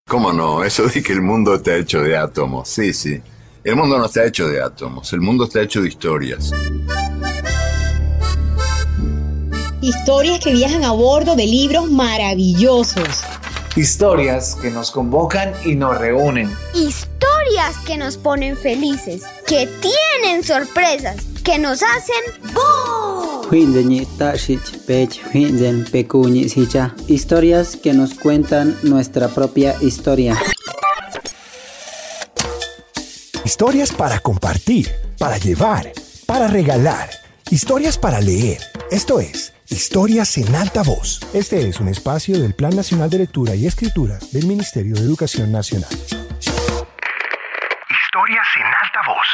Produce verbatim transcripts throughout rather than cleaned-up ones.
¿Cómo no? Eso de que el mundo está hecho de átomos. Sí, sí. El mundo no está hecho de átomos. El mundo está hecho de historias. Historias que viajan a bordo de libros maravillosos. Historias que nos convocan y nos reúnen. Historias que nos ponen felices, que tienen sorpresas, que nos hacen ¡boom! Historias que nos cuentan nuestra propia historia. Historias para compartir, para llevar, para regalar. Historias para leer. Esto es Historias en Alta Voz. Este es un espacio del Plan Nacional de Lectura y Escritura del Ministerio de Educación Nacional. Historias en Alta Voz.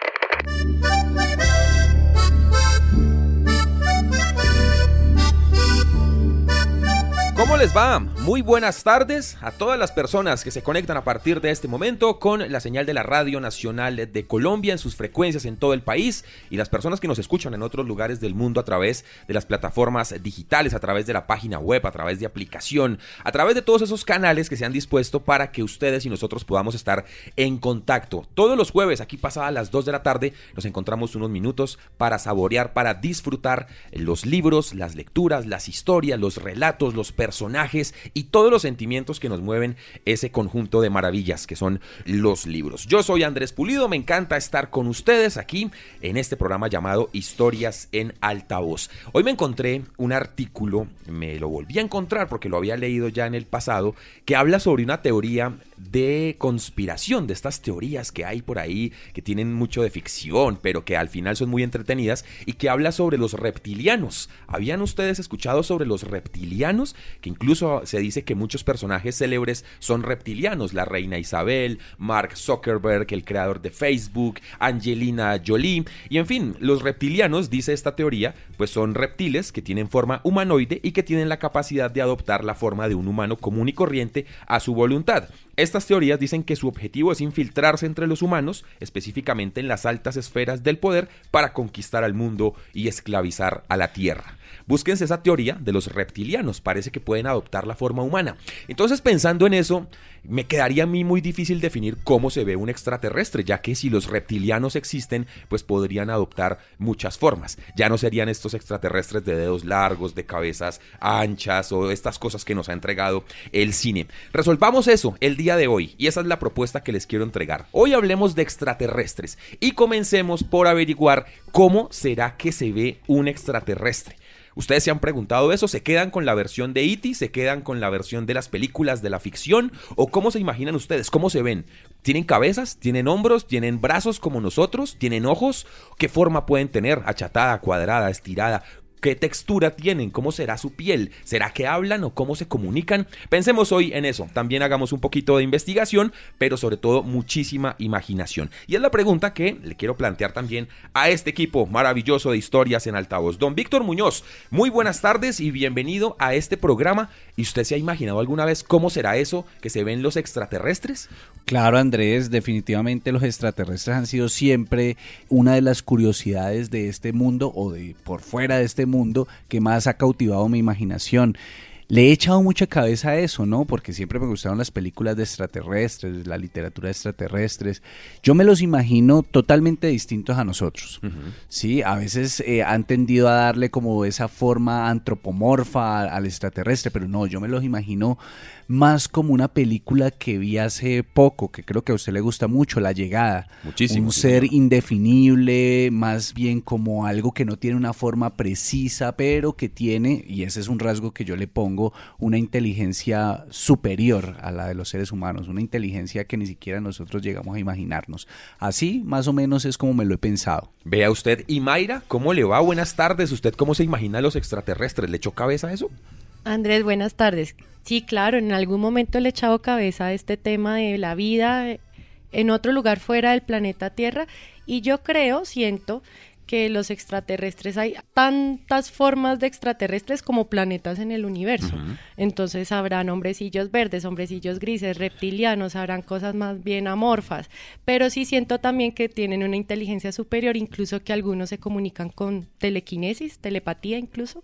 ¿Cómo les va? Muy buenas tardes a todas las personas que se conectan a partir de este momento con la señal de la Radio Nacional de Colombia en sus frecuencias en todo el país y las personas que nos escuchan en otros lugares del mundo a través de las plataformas digitales, a través de la página web, a través de aplicación, a través de todos esos canales que se han dispuesto para que ustedes y nosotros podamos estar en contacto. Todos los jueves, aquí pasadas las dos de la tarde, nos encontramos unos minutos para saborear, para disfrutar los libros, las lecturas, las historias, los relatos, los personajes personajes y todos los sentimientos que nos mueven ese conjunto de maravillas que son los libros. Yo soy Andrés Pulido, me encanta estar con ustedes aquí en este programa llamado Historias en Altavoz. Hoy me encontré un artículo, me lo volví a encontrar porque lo había leído ya en el pasado, que habla sobre una teoría de conspiración, de estas teorías que hay por ahí, que tienen mucho de ficción, pero que al final son muy entretenidas, y que habla sobre los reptilianos. ¿Habían ustedes escuchado sobre los reptilianos? Que incluso se dice que muchos personajes célebres son reptilianos, la reina Isabel, Mark Zuckerberg, el creador de Facebook, Angelina Jolie, y en fin, los reptilianos, dice esta teoría, pues son reptiles que tienen forma humanoide y que tienen la capacidad de adoptar la forma de un humano común y corriente a su voluntad. Estas teorías dicen que su objetivo es infiltrarse entre los humanos, específicamente en las altas esferas del poder, para conquistar al mundo y esclavizar a la Tierra. Búsquense esa teoría de los reptilianos, parece que pueden adoptar la forma humana. Entonces, pensando en eso, me quedaría a mí muy difícil definir cómo se ve un extraterrestre, ya que si los reptilianos existen, pues podrían adoptar muchas formas. Ya no serían estos extraterrestres de dedos largos, de cabezas anchas o estas cosas que nos ha entregado el cine. Resolvamos eso el día de hoy y esa es la propuesta que les quiero entregar. Hoy hablemos de extraterrestres y comencemos por averiguar cómo será que se ve un extraterrestre. ¿Ustedes se han preguntado eso? ¿Se quedan con la versión de E T? ¿Se quedan con la versión de las películas de la ficción? ¿O cómo se imaginan ustedes? ¿Cómo se ven? ¿Tienen cabezas? ¿Tienen hombros? ¿Tienen brazos como nosotros? ¿Tienen ojos? ¿Qué forma pueden tener? ¿Achatada, cuadrada, estirada? ¿Qué textura tienen? ¿Cómo será su piel? ¿Será que hablan o cómo se comunican? Pensemos hoy en eso. También hagamos un poquito de investigación, pero sobre todo muchísima imaginación. Y es la pregunta que le quiero plantear también a este equipo maravilloso de Historias en Altavoz. Don Víctor Muñoz, muy buenas tardes y bienvenido a este programa. ¿Y usted se ha imaginado alguna vez cómo será eso que se ven los extraterrestres? Claro, Andrés, definitivamente los extraterrestres han sido siempre una de las curiosidades de este mundo o de por fuera de este mundo que más ha cautivado mi imaginación. Le he echado mucha cabeza a eso, ¿no? Porque siempre me gustaron las películas de extraterrestres, la literatura de extraterrestres. Yo me los imagino totalmente distintos a nosotros, uh-huh. ¿Sí? A veces eh, han tendido a darle como esa forma antropomorfa al extraterrestre, pero no, yo me los imagino más como una película que vi hace poco, que creo que a usted le gusta mucho, La Llegada. Muchísimo. Un ser sí, indefinible, más bien como algo que no tiene una forma precisa, pero que tiene, y ese es un rasgo que yo le pongo, una inteligencia superior a la de los seres humanos, una inteligencia que ni siquiera nosotros llegamos a imaginarnos. Así, más o menos, es como me lo he pensado. Vea usted. Y Mayra, ¿cómo le va? Buenas tardes. ¿Usted cómo se imagina a los extraterrestres? ¿Le echó cabeza a eso? Andrés, buenas tardes. Sí, claro, en algún momento le he echado cabeza a este tema de la vida en otro lugar fuera del planeta Tierra y yo creo, siento que los extraterrestres, hay tantas formas de extraterrestres como planetas en el universo. Uh-huh. Entonces habrán hombrecillos verdes, hombrecillos grises, reptilianos, habrán cosas más bien amorfas, pero sí siento también que tienen una inteligencia superior, incluso que algunos se comunican con telequinesis, telepatía incluso.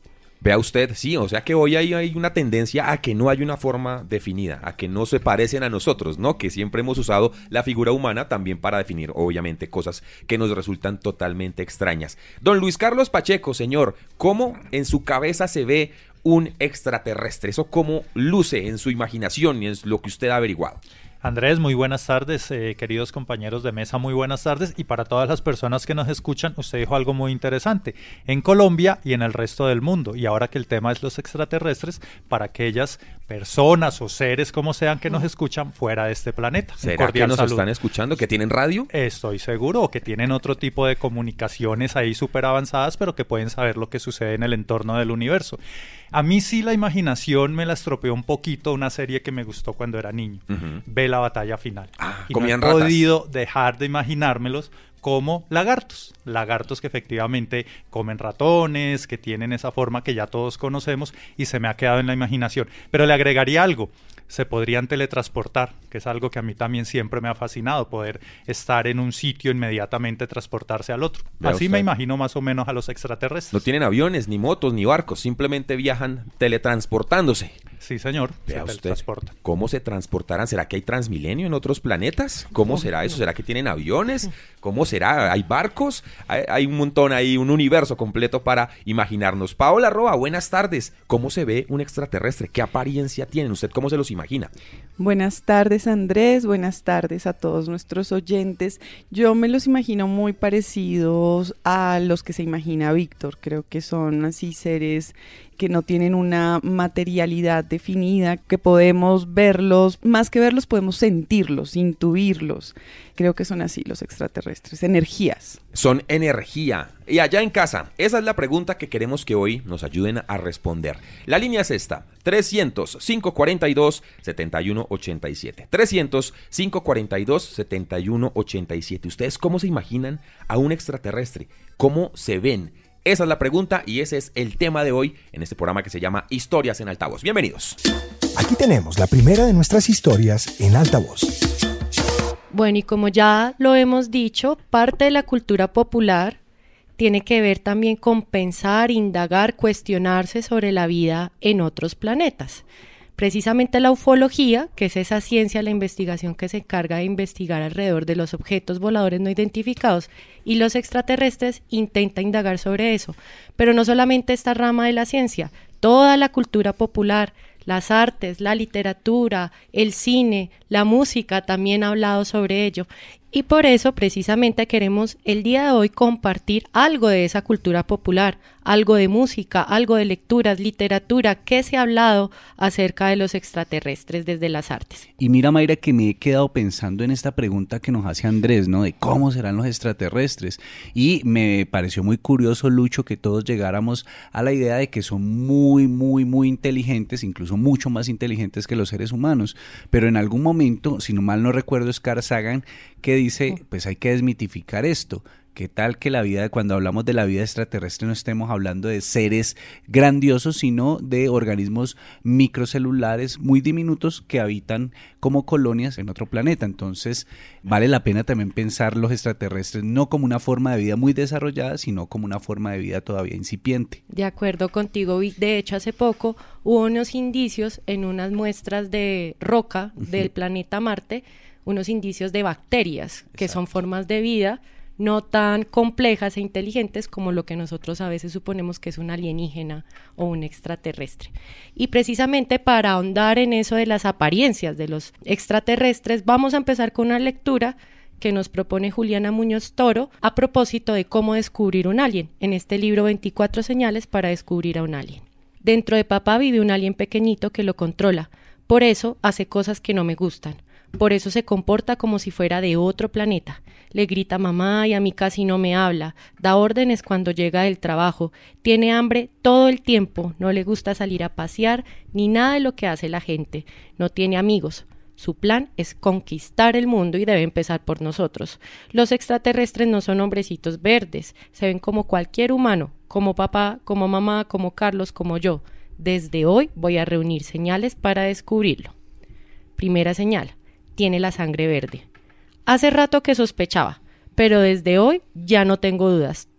Vea usted, sí, o sea que hoy hay, hay una tendencia a que no hay una forma definida, a que no se parecen a nosotros, ¿no? Que siempre hemos usado la figura humana también para definir, obviamente, cosas que nos resultan totalmente extrañas. Don Luis Carlos Pacheco, señor, ¿cómo en su cabeza se ve un extraterrestre? ¿Eso cómo luce en su imaginación y en lo que usted ha averiguado? Andrés, muy buenas tardes, eh, queridos compañeros de mesa, muy buenas tardes, y para todas las personas que nos escuchan, usted dijo algo muy interesante, en Colombia y en el resto del mundo, y ahora que el tema es los extraterrestres, para aquellas personas o seres como sean que nos escuchan fuera de este planeta. ¿Será que nos están escuchando, que tienen radio? Estoy seguro, o que tienen otro tipo de comunicaciones ahí súper avanzadas, pero que pueden saber lo que sucede en el entorno del universo. A mí sí la imaginación me la estropeó un poquito una serie que me gustó cuando era niño, uh-huh. Ve la batalla final. Ah, y comían no he ratas. podido dejar de imaginármelos como lagartos, lagartos que efectivamente comen ratones, que tienen esa forma que ya todos conocemos y se me ha quedado en la imaginación. Pero le agregaría algo, se podrían teletransportar, que es algo que a mí también siempre me ha fascinado, poder estar en un sitio e inmediatamente transportarse al otro. Vea Así usted. Me imagino más o menos a los extraterrestres. No tienen aviones, ni motos, ni barcos, simplemente viajan teletransportándose. Sí, señor, Vea se usted, teletransportan. ¿cómo se transportarán? ¿Será que hay Transmilenio en otros planetas? ¿Cómo será eso? ¿Será que tienen aviones? ¿Cómo será? ¿Hay barcos? Hay, hay un montón ahí, un universo completo para imaginarnos. Paola Roa, buenas tardes. ¿Cómo se ve un extraterrestre? ¿Qué apariencia tienen? ¿Usted cómo se los imagina? Buenas tardes, Andrés. Buenas tardes a todos nuestros oyentes. Yo me los imagino muy parecidos a los que se imagina Víctor. Creo que son así seres que no tienen una materialidad definida, que podemos verlos, más que verlos podemos sentirlos, intuirlos. Creo que son así los extraterrestres, energías. Son energía. Y allá en casa, esa es la pregunta que queremos que hoy nos ayuden a responder. La línea es esta, trescientos, cinco cuarenta y dos, setenta y uno ochenta y siete. trescientos, cinco cuarenta y dos, setenta y uno ochenta y siete. ¿Ustedes cómo se imaginan a un extraterrestre? ¿Cómo se ven? Esa es la pregunta y ese es el tema de hoy en este programa que se llama Historias en Altavoz. Bienvenidos. Aquí tenemos la primera de nuestras historias en altavoz. Bueno, y como ya lo hemos dicho, parte de la cultura popular tiene que ver también con pensar, indagar, cuestionarse sobre la vida en otros planetas. Precisamente la ufología, que es esa ciencia, la investigación que se encarga de investigar alrededor de los objetos voladores no identificados y los extraterrestres, intenta indagar sobre eso. Pero no solamente esta rama de la ciencia, toda la cultura popular, las artes, la literatura, el cine, la música también ha hablado sobre ello. Y por eso precisamente queremos el día de hoy compartir algo de esa cultura popular, algo de música, algo de lecturas, literatura, que se ha hablado acerca de los extraterrestres desde las artes. Y mira, Mayra, que me he quedado pensando en esta pregunta que nos hace Andrés, ¿no? De cómo serán los extraterrestres. Y me pareció muy curioso, Lucho, que todos llegáramos a la idea de que son muy, muy, muy inteligentes, incluso mucho más inteligentes que los seres humanos. Pero en algún momento, si no mal no recuerdo, es Carl Sagan que dice, pues hay que desmitificar esto. ¿Qué tal que la vida, cuando hablamos de la vida extraterrestre, no estemos hablando de seres grandiosos, sino de organismos microcelulares muy diminutos que habitan como colonias en otro planeta? Entonces, vale la pena también pensar los extraterrestres no como una forma de vida muy desarrollada, sino como una forma de vida todavía incipiente. De acuerdo contigo, Vic. De hecho, hace poco hubo unos indicios en unas muestras de roca uh-huh. del planeta Marte, unos indicios de bacterias, Exacto. que son formas de vida no tan complejas e inteligentes como lo que nosotros a veces suponemos que es un alienígena o un extraterrestre. Y precisamente para ahondar en eso de las apariencias de los extraterrestres, vamos a empezar con una lectura que nos propone Juliana Muñoz Toro a propósito de cómo descubrir un alien, en este libro veinticuatro señales para descubrir a un alien. Dentro de papá vive un alien pequeñito que lo controla, por eso hace cosas que no me gustan. Por eso se comporta como si fuera de otro planeta. Le grita mamá y a mí casi no me habla. Da órdenes cuando llega del trabajo. Tiene hambre todo el tiempo. No le gusta salir a pasear ni nada de lo que hace la gente. No tiene amigos. Su plan es conquistar el mundo y debe empezar por nosotros. Los extraterrestres no son hombrecitos verdes. Se ven como cualquier humano. Como papá, como mamá, como Carlos, como yo. Desde hoy voy a reunir señales para descubrirlo. Primera señal. Tiene la sangre verde. Hace rato que sospechaba, pero desde hoy ya no tengo dudas.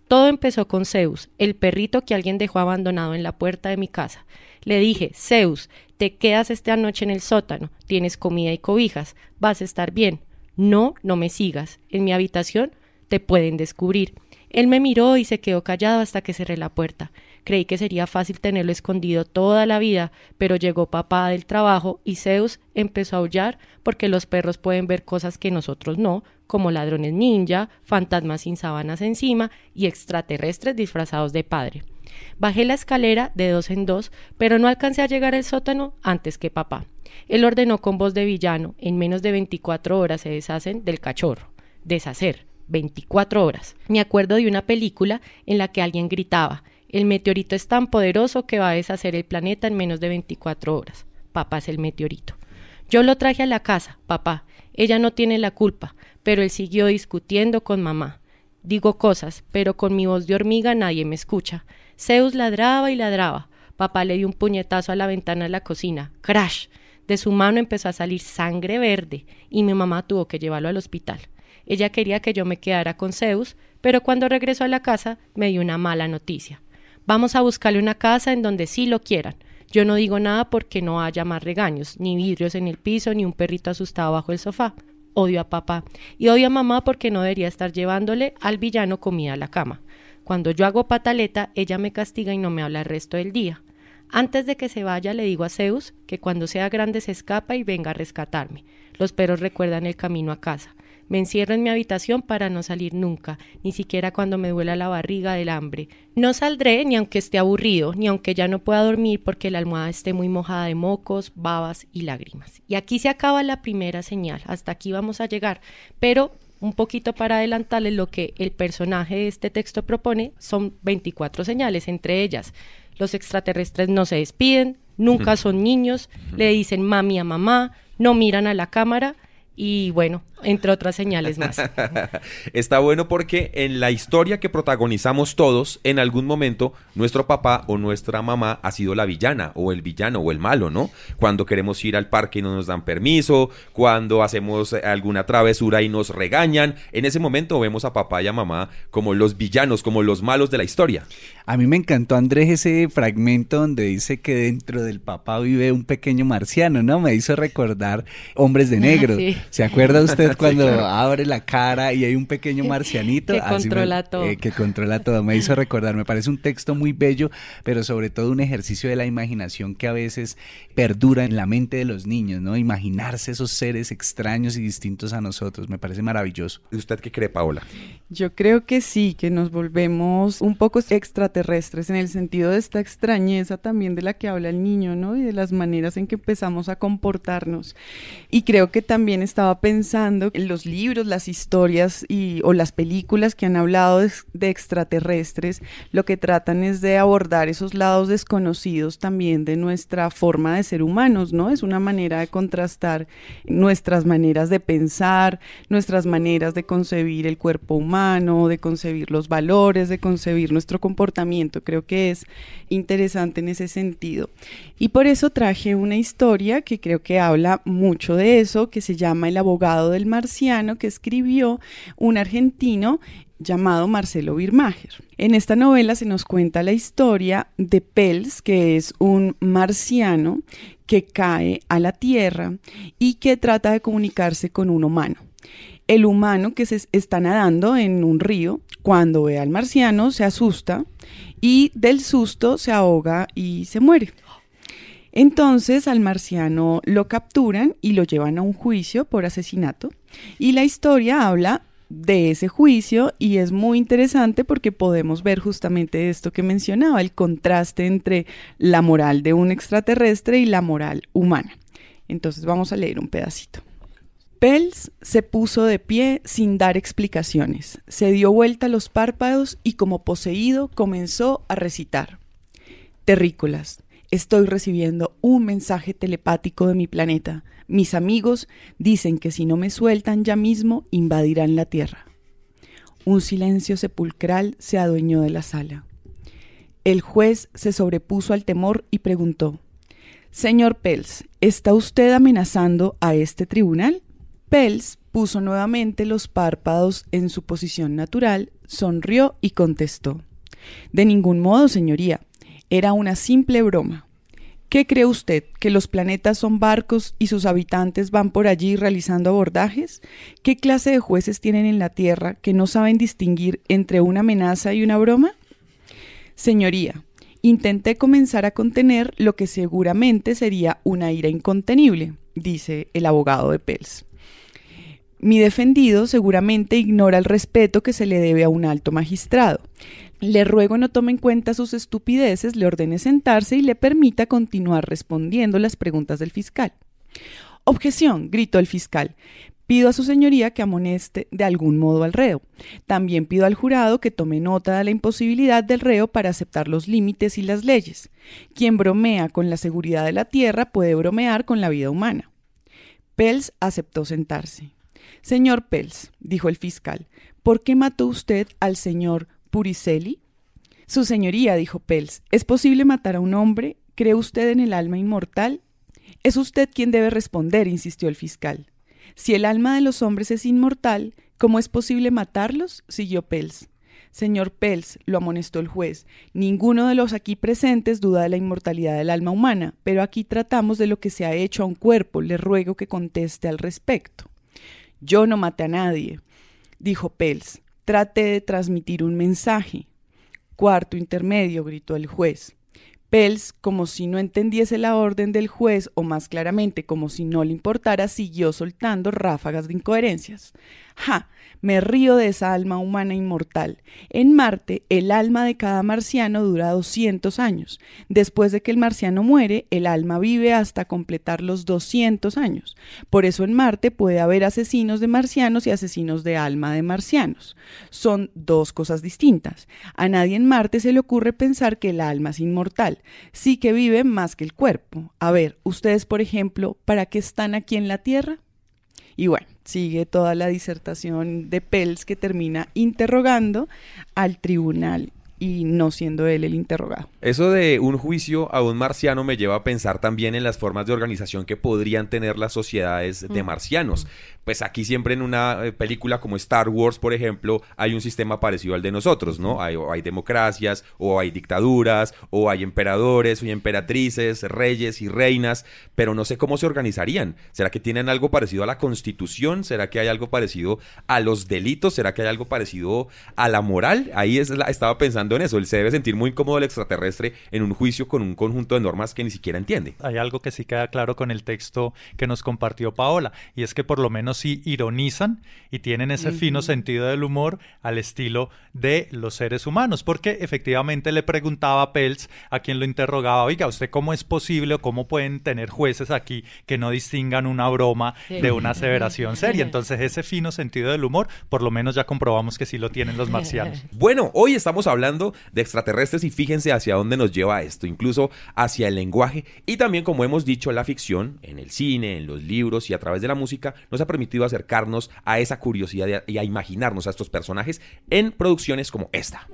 Todo empezó con Zeus, el perrito que alguien dejó abandonado en la puerta de mi casa. Le dije, Zeus, te quedas esta noche en el sótano, tienes comida y cobijas, vas a estar bien. No, no me sigas, en mi habitación te pueden descubrir. Él me miró y se quedó callado hasta que cerré la puerta. Creí que sería fácil tenerlo escondido toda la vida, pero llegó papá del trabajo y Zeus empezó a aullar porque los perros pueden ver cosas que nosotros no, como ladrones ninja, fantasmas sin sábanas encima y extraterrestres disfrazados de padre. Bajé la escalera de dos en dos, pero no alcancé a llegar al sótano antes que papá. Él ordenó con voz de villano, en menos de veinticuatro horas se deshacen del cachorro. Deshacer, veinticuatro horas. Me acuerdo de una película en la que alguien gritaba, el meteorito es tan poderoso que va a deshacer el planeta en menos de veinticuatro horas. Papá es el meteorito. Yo lo traje a la casa, papá. Ella no tiene la culpa, pero él siguió discutiendo con mamá. Digo cosas, pero con mi voz de hormiga nadie me escucha. Zeus ladraba y ladraba. Papá le dio un puñetazo a la ventana de la cocina. ¡Crash! De su mano empezó a salir sangre verde y mi mamá tuvo que llevarlo al hospital. Ella quería que yo me quedara con Zeus, pero cuando regresó a la casa me dio una mala noticia. Vamos a buscarle una casa en donde sí lo quieran. Yo no digo nada porque no haya más regaños, ni vidrios en el piso, ni un perrito asustado bajo el sofá. Odio a papá y odio a mamá porque no debería estar llevándole al villano comida a la cama. Cuando yo hago pataleta, ella me castiga y no me habla el resto del día. Antes de que se vaya, le digo a Zeus que cuando sea grande se escapa y venga a rescatarme. Los perros recuerdan el camino a casa. Me encierro en mi habitación para no salir nunca, ni siquiera cuando me duela la barriga del hambre. No saldré ni aunque esté aburrido, ni aunque ya no pueda dormir porque la almohada esté muy mojada de mocos, babas y lágrimas. Y aquí se acaba la primera señal, hasta aquí vamos a llegar, pero un poquito para adelantarles lo que el personaje de este texto propone, son veinticuatro señales, entre ellas los extraterrestres no se despiden, nunca son niños, le dicen mami a mamá, no miran a la cámara, y bueno, entre otras señales más. Está bueno porque en la historia que protagonizamos todos, en algún momento, nuestro papá o nuestra mamá ha sido la villana, o el villano, o el malo, ¿no? Cuando queremos ir al parque y no nos dan permiso, cuando hacemos alguna travesura y nos regañan, en ese momento vemos a papá y a mamá como los villanos, como los malos de la historia. A mí me encantó, Andrés, ese fragmento donde dice que dentro del papá vive un pequeño marciano, ¿no? Me hizo recordar Hombres de Negro. Ah, sí. ¿Se acuerda usted cuando sí, claro, abre la cara y hay un pequeño marcianito? Que controla me, todo. Eh, que controla todo. Me hizo recordar, me parece un texto muy bello, pero sobre todo un ejercicio de la imaginación que a veces perdura en la mente de los niños, ¿no? Imaginarse esos seres extraños y distintos a nosotros. Me parece maravilloso. ¿Usted qué cree, Paola? Yo creo que sí, que nos volvemos un poco extraterrestres en el sentido de esta extrañeza también de la que habla el niño, ¿no? Y de las maneras en que empezamos a comportarnos. Y creo que también estaba pensando en los libros, las historias y, o las películas que han hablado de, de extraterrestres, lo que tratan es de abordar esos lados desconocidos también de nuestra forma de ser humanos, ¿no? Es una manera de contrastar nuestras maneras de pensar, nuestras maneras de concebir el cuerpo humano, de concebir los valores, de concebir nuestro comportamiento. Creo que es interesante en ese sentido. Y por eso traje una historia que creo que habla mucho de eso, que se llama El abogado del marciano, que escribió un argentino llamado Marcelo Birmacher. En esta novela se nos cuenta la historia de Pels, que es un marciano que cae a la Tierra y que trata de comunicarse con un humano. El humano que se está nadando en un río, cuando ve al marciano se asusta y del susto se ahoga y se muere. Entonces al marciano lo capturan y lo llevan a un juicio por asesinato y la historia habla de ese juicio y es muy interesante porque podemos ver justamente esto que mencionaba, el contraste entre la moral de un extraterrestre y la moral humana. Entonces vamos a leer un pedacito. Pels se puso de pie sin dar explicaciones, se dio vuelta los párpados y como poseído comenzó a recitar. Terrícolas, estoy recibiendo un mensaje telepático de mi planeta. Mis amigos dicen que si no me sueltan ya mismo invadirán la Tierra. Un silencio sepulcral se adueñó de la sala. El juez se sobrepuso al temor y preguntó: Señor Pels, ¿está usted amenazando a este tribunal? Pels puso nuevamente los párpados en su posición natural, sonrió y contestó: «De ningún modo, señoría. Era una simple broma. ¿Qué cree usted? ¿Que los planetas son barcos y sus habitantes van por allí realizando abordajes? ¿Qué clase de jueces tienen en la Tierra que no saben distinguir entre una amenaza y una broma? Señoría, intenté comenzar a contener lo que seguramente sería una ira incontenible», dice el abogado de Pels. «Mi defendido seguramente ignora el respeto que se le debe a un alto magistrado. Le ruego no tome en cuenta sus estupideces, le ordene sentarse y le permita continuar respondiendo las preguntas del fiscal». «Objeción», gritó el fiscal. «Pido a su señoría que amoneste de algún modo al reo. También pido al jurado que tome nota de la imposibilidad del reo para aceptar los límites y las leyes. Quien bromea con la seguridad de la tierra puede bromear con la vida humana». Pels aceptó sentarse. «Señor Pels», dijo el fiscal, «¿por qué mató usted al señor Puricelli?» «Su señoría», dijo Pels, «¿es posible matar a un hombre? ¿Cree usted en el alma inmortal?» «Es usted quien debe responder», insistió el fiscal. «Si el alma de los hombres es inmortal, ¿cómo es posible matarlos?», siguió Pels. «Señor Pels», lo amonestó el juez, «ninguno de los aquí presentes duda de la inmortalidad del alma humana, pero aquí tratamos de lo que se ha hecho a un cuerpo. Le ruego que conteste al respecto». «Yo no maté a nadie», dijo Pels. «Trate de transmitir un mensaje». «Cuarto intermedio», gritó el juez. Pels, como si no entendiese la orden del juez, o más claramente como si no le importara, siguió soltando ráfagas de incoherencias. «Ja, me río de esa alma humana inmortal. En Marte, el alma de cada marciano dura doscientos años. Después de que el marciano muere, el alma vive hasta completar los doscientos años. Por eso en Marte puede haber asesinos de marcianos y asesinos de alma de marcianos. Son dos cosas distintas. A nadie en Marte se le ocurre pensar que el alma es inmortal. Sí que vive más que el cuerpo. A ver, ustedes, por ejemplo, ¿para qué están aquí en la Tierra?». Y bueno, sigue toda la disertación de Pels, que termina interrogando al tribunal y no siendo él el interrogado. Eso de un juicio a un marciano me lleva a pensar también en las formas de organización que podrían tener las sociedades de marcianos. Pues aquí siempre en una película como Star Wars, por ejemplo, hay un sistema parecido al de nosotros, ¿no? Hay, o hay democracias, o hay dictaduras, o hay emperadores y emperatrices, reyes y reinas, pero no sé cómo se organizarían. ¿Será que tienen algo parecido a la Constitución? ¿Será que hay algo parecido a los delitos? ¿Será que hay algo parecido a la moral? Ahí es la, estaba pensando en eso. Él se debe sentir muy incómodo el extraterrestre en un juicio con un conjunto de normas que ni siquiera entiende. Hay algo que sí queda claro con el texto que nos compartió Paola, y es que por lo menos sí ironizan y tienen ese uh-huh. fino sentido del humor al estilo de los seres humanos, porque efectivamente le preguntaba a Pels, a quien lo interrogaba: oiga, ¿usted cómo es posible o cómo pueden tener jueces aquí que no distingan una broma sí. de una aseveración seria? Entonces ese fino sentido del humor, por lo menos ya comprobamos que sí lo tienen los marcianos. Bueno, hoy estamos hablando de extraterrestres y fíjense hacia dónde nos lleva esto, incluso hacia el lenguaje, y también, como hemos dicho, la ficción en el cine, en los libros y a través de la música nos ha permitido acercarnos a esa curiosidad y a imaginarnos a estos personajes en producciones como esta.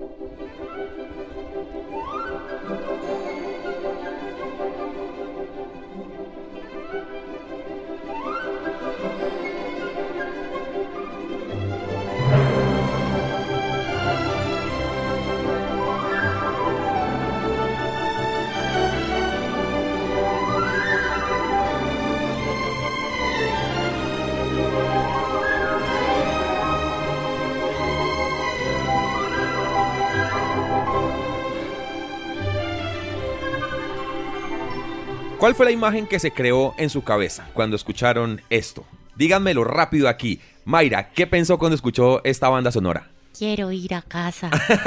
¿Cuál fue la imagen que se creó en su cabeza cuando escucharon esto? Díganmelo rápido aquí. Mayra, ¿qué pensó cuando escuchó esta banda sonora? Quiero ir a casa.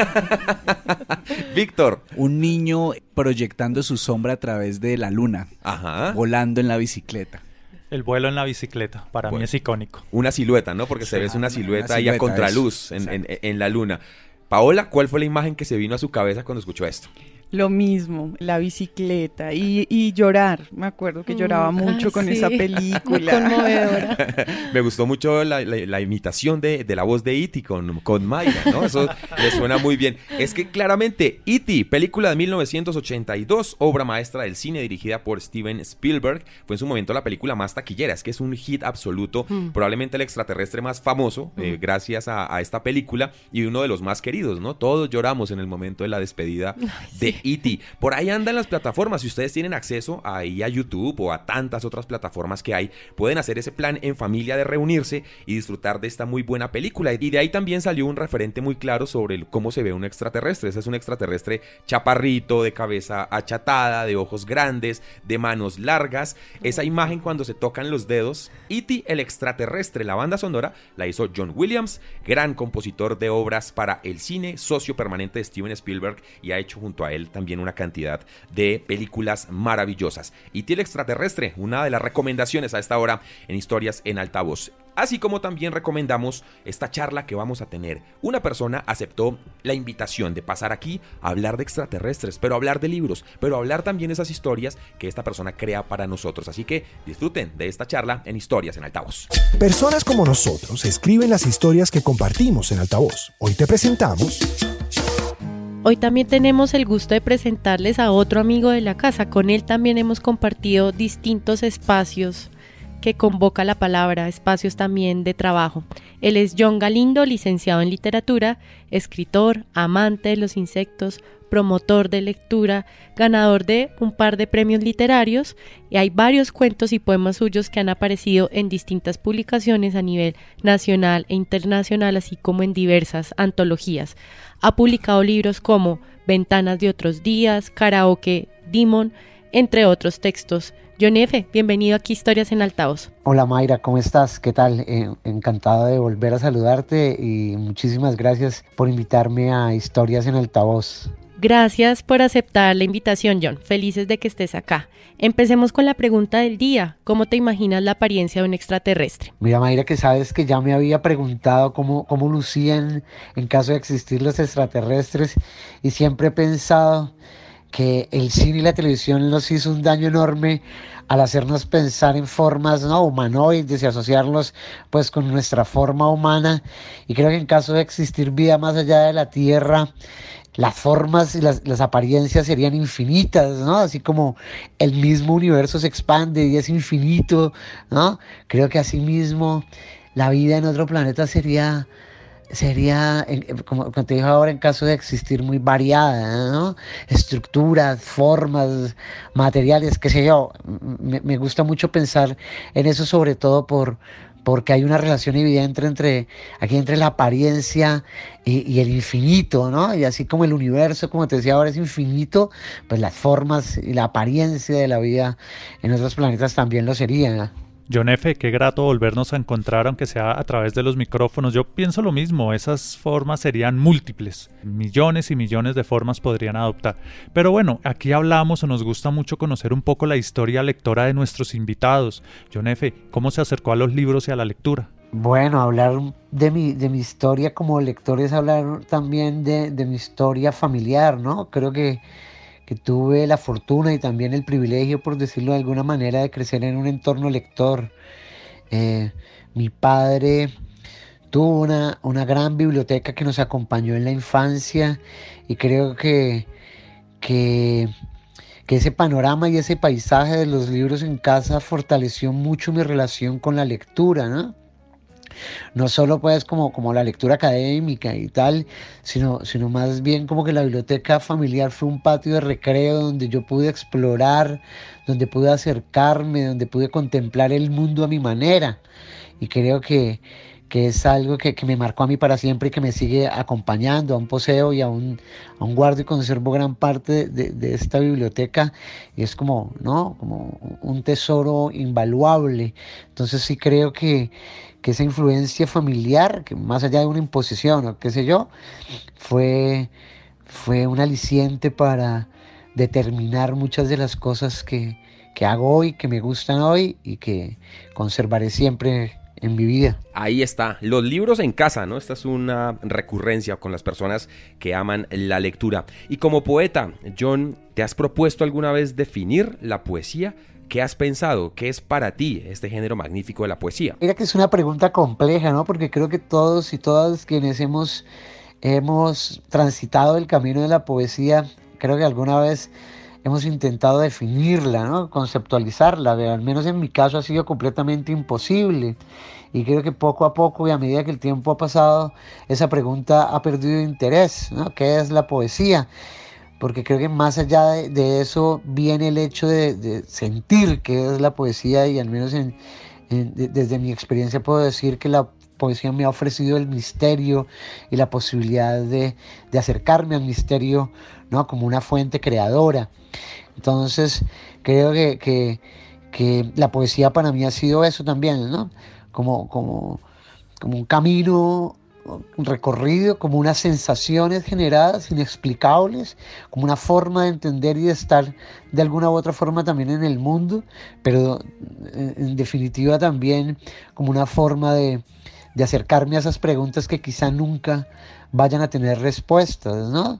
Víctor. Un niño proyectando su sombra a través de la luna. Ajá. Volando en la bicicleta. El vuelo en la bicicleta, para bueno, mí es icónico. Una silueta, ¿no? Porque sí, se ve una silueta ahí a contraluz en, en, en la luna. Paola, ¿cuál fue la imagen que se vino a su cabeza cuando escuchó esto? Lo mismo, la bicicleta y, y llorar. Me acuerdo que lloraba Mm, mucho ay, con sí. esa Muy película. conmovedora. Me gustó mucho la, la- la imitación de, de la voz de E T con, con Mayra, ¿no? Eso le suena muy bien. Es que claramente E T, película de mil novecientos ochenta y dos, obra maestra del cine dirigida por Steven Spielberg, fue en su momento la película más taquillera. Es que es un hit absoluto, Mm. probablemente el extraterrestre más famoso, eh, gracias a, a esta película, y uno de los más queridos, ¿no? Todos lloramos en el momento de la despedida de E T. Por ahí andan las plataformas. Si ustedes tienen acceso ahí a YouTube o a tantas otras plataformas que hay, pueden hacer ese plan en familia de reunirse y disfrutar de esta muy buena película. Y de ahí también salió un referente muy claro sobre el- cómo se ve un extraterrestre. Ese es un extraterrestre chaparrito, de cabeza achatada, de ojos grandes, de manos largas. Esa imagen cuando se tocan los dedos. E T el extraterrestre, la banda sonora la hizo John Williams, gran compositor de obras para el cine, socio permanente de Steven Spielberg, y ha hecho junto a él también una cantidad de películas maravillosas. E T el extraterrestre, una de las recomendaciones a esta hora en Historias en Altavoz. Así como también recomendamos esta charla que vamos a tener. Una persona aceptó la invitación de pasar aquí a hablar de extraterrestres, pero hablar de libros, pero hablar también de esas historias que esta persona crea para nosotros. Así que disfruten de esta charla en Historias en Altavoz. Personas como nosotros escriben las historias que compartimos en Altavoz. Hoy te presentamos... Hoy también tenemos el gusto de presentarles a otro amigo de la casa. Con él también hemos compartido distintos espacios que convoca la palabra, espacios también de trabajo. Él es John Galindo, licenciado en literatura, escritor, amante de los insectos, promotor de lectura, ganador de un par de premios literarios, y hay varios cuentos y poemas suyos que han aparecido en distintas publicaciones a nivel nacional e internacional, así como en diversas antologías. Ha publicado libros como Ventanas de otros días, Karaoke Demon, entre otros textos. John F., bienvenido aquí a Historias en Altavoz. Hola Mayra, ¿cómo estás? ¿Qué tal? Eh, encantado de volver a saludarte y muchísimas gracias por invitarme a Historias en Altavoz. Gracias por aceptar la invitación, John. Felices de que estés acá. Empecemos con la pregunta del día. ¿Cómo te imaginas la apariencia de un extraterrestre? Mira Mayra, que sabes que ya me había preguntado cómo, cómo lucían en caso de existir los extraterrestres y siempre he pensado que el cine y la televisión nos hizo un daño enorme al hacernos pensar en formas no humanoides y asociarlos pues con nuestra forma humana, y creo que en caso de existir vida más allá de la Tierra, las formas y las, las apariencias serían infinitas, ¿no? Así como el mismo universo se expande y es infinito, ¿no? Creo que así mismo la vida en otro planeta sería sería, como te dije ahora, en caso de existir, muy variada, ¿no? Estructuras, formas, materiales, qué sé yo. Me, me gusta mucho pensar en eso, sobre todo por, porque hay una relación evidente entre, aquí entre la apariencia y, y el infinito, ¿no? Y así como el universo, como te decía ahora, es infinito, pues las formas y la apariencia de la vida en otros planetas también lo sería. John F., qué grato volvernos a encontrar, aunque sea a través de los micrófonos. Yo pienso lo mismo, esas formas serían múltiples, millones y millones de formas podrían adoptar. Pero bueno, aquí hablamos o nos gusta mucho conocer un poco la historia lectora de nuestros invitados. John F., ¿cómo se acercó a los libros y a la lectura? Bueno, hablar de mi, de mi historia como lector es hablar también de, de mi historia familiar, ¿no? Creo que que tuve la fortuna y también el privilegio, por decirlo de alguna manera, de crecer en un entorno lector. Eh, mi padre tuvo una, una gran biblioteca que nos acompañó en la infancia, y creo que, que, que ese panorama y ese paisaje de los libros en casa fortaleció mucho mi relación con la lectura, ¿no? No solo pues como, como la lectura académica y tal, sino, sino más bien como que la biblioteca familiar fue un patio de recreo donde yo pude explorar, donde pude acercarme, donde pude contemplar el mundo a mi manera, y creo que, que es algo que, que me marcó a mí para siempre y que me sigue acompañando. Aún poseo y aún, aún guardo y conservo gran parte de, de, de esta biblioteca, y es como, ¿no? como un tesoro invaluable. Entonces sí creo que que esa influencia familiar, que más allá de una imposición o qué sé yo, fue, fue un aliciente para determinar muchas de las cosas que, que hago hoy, que me gustan hoy y que conservaré siempre en mi vida. Ahí está, los libros en casa, ¿no? Esta es una recurrencia con las personas que aman la lectura. Y como poeta, John, ¿te has propuesto alguna vez definir la poesía? ¿Qué has pensado? ¿Qué es para ti este género magnífico de la poesía? Mira que es una pregunta compleja, ¿no? Porque creo que todos y todas quienes hemos, hemos transitado el camino de la poesía, creo que alguna vez hemos intentado definirla, ¿no? Conceptualizarla, al menos en mi caso ha sido completamente imposible. Y creo que poco a poco y a medida que el tiempo ha pasado, esa pregunta ha perdido interés, ¿no? ¿Qué es la poesía? Porque creo que más allá de, de eso viene el hecho de, de sentir qué es la poesía, y al menos en, en, de, desde mi experiencia puedo decir que la poesía me ha ofrecido el misterio y la posibilidad de, de acercarme al misterio, ¿no? Como una fuente creadora. Entonces creo que, que, que la poesía para mí ha sido eso también, ¿no? Como, como, como un camino recorrido, como unas sensaciones generadas, inexplicables, como una forma de entender y de estar de alguna u otra forma también en el mundo, pero en definitiva también como una forma de, de acercarme a esas preguntas que quizá nunca vayan a tener respuestas, ¿no?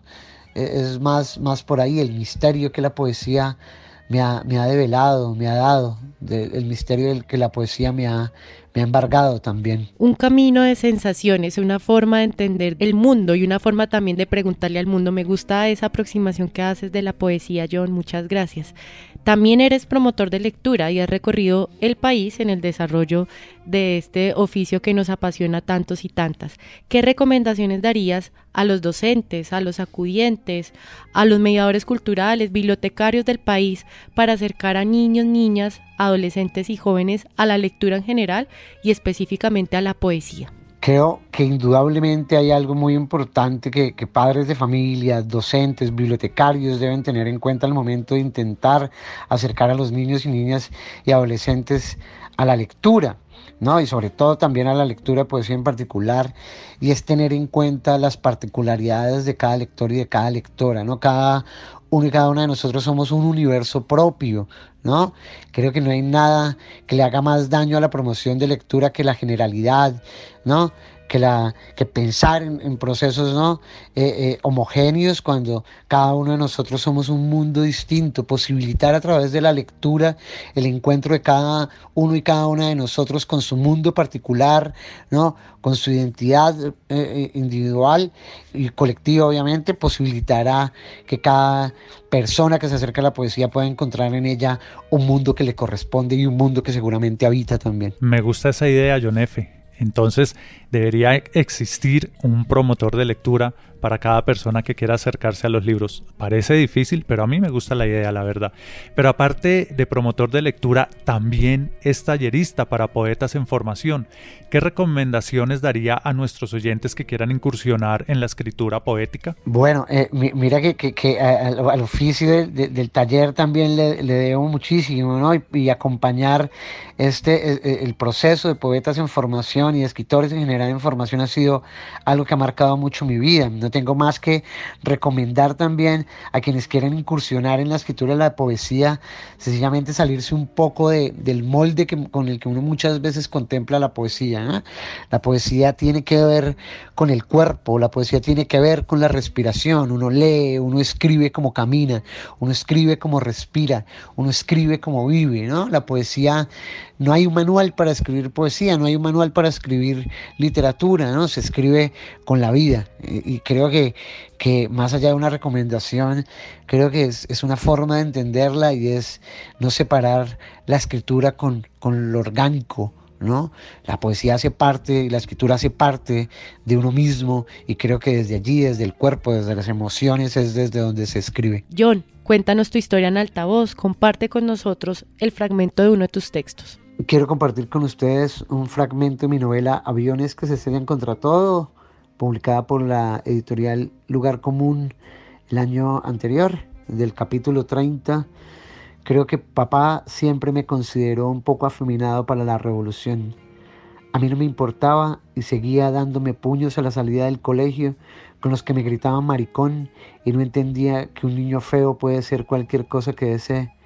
Es más, más por ahí el misterio que la poesía me ha, me ha develado, me ha dado, de, el misterio del que la poesía me ha, me ha embargado también. Un camino de sensaciones, una forma de entender el mundo y una forma también de preguntarle al mundo. Me gusta esa aproximación que haces de la poesía, John, muchas gracias. También eres promotor de lectura y has recorrido el país en el desarrollo de este oficio que nos apasiona a tantos y tantas. ¿Qué recomendaciones darías a los docentes, a los acudientes, a los mediadores culturales, bibliotecarios del país para acercar a niños, niñas, adolescentes y jóvenes a la lectura en general y específicamente a la poesía? Creo que indudablemente hay algo muy importante que, que padres de familia, docentes, bibliotecarios deben tener en cuenta al momento de intentar acercar a los niños y niñas y adolescentes a la lectura, ¿no? Y sobre todo también a la lectura de poesía en particular, y es tener en cuenta las particularidades de cada lector y de cada lectora, ¿no? Cada uno y cada una de nosotros somos un universo propio, ¿no? Creo que no hay nada que le haga más daño a la promoción de lectura que la generalidad, ¿no? Que, la, que pensar en, en procesos, ¿no? eh, eh, homogéneos cuando cada uno de nosotros somos un mundo distinto. Posibilitar a través de la lectura el encuentro de cada uno y cada una de nosotros con su mundo particular, ¿no? Con su identidad eh, individual y colectiva, obviamente, posibilitará que cada persona que se acerca a la poesía pueda encontrar en ella un mundo que le corresponde y un mundo que seguramente habita también. Me gusta esa idea, John F. Entonces, debería existir un promotor de lectura para cada persona que quiera acercarse a los libros. Parece difícil, pero a mí me gusta la idea, la verdad. Pero aparte de promotor de lectura, también es tallerista para poetas en formación. ¿Qué recomendaciones daría a nuestros oyentes que quieran incursionar en la escritura poética? Bueno, eh, mira que, que, que al, al oficio de, de, del taller también le, le debo muchísimo, ¿no? Y, y acompañar este el, el proceso de poetas en formación y de escritores en general en formación ha sido algo que ha marcado mucho mi vida. No tengo más que recomendar también a quienes quieren incursionar en la escritura de la poesía, sencillamente salirse un poco de, del molde que, con el que uno muchas veces contempla la poesía, ¿no? La poesía tiene que ver con el cuerpo, la poesía tiene que ver con la respiración. Uno lee, uno escribe como camina, uno escribe como respira, uno escribe como vive, ¿no? La poesía, no hay un manual para escribir poesía, no hay un manual para escribir literatura, ¿no? Se escribe con la vida, y, y creo que, que más allá de una recomendación, creo que es, es una forma de entenderla, y es no separar la escritura con, con lo orgánico, ¿no? La poesía hace parte y la escritura hace parte de uno mismo, y creo que desde allí, desde el cuerpo, desde las emociones, es desde donde se escribe. John, cuéntanos tu historia en altavoz, comparte con nosotros el fragmento de uno de tus textos. Quiero compartir con ustedes un fragmento de mi novela Aviones que se estrellan contra todo, publicada por la editorial Lugar Común el año anterior, del capítulo treinta. Creo que papá siempre me consideró un poco afeminado para la revolución. A mí no me importaba y seguía dándome puños a la salida del colegio con los que me gritaban maricón, y no entendía que un niño feo puede ser cualquier cosa que desee.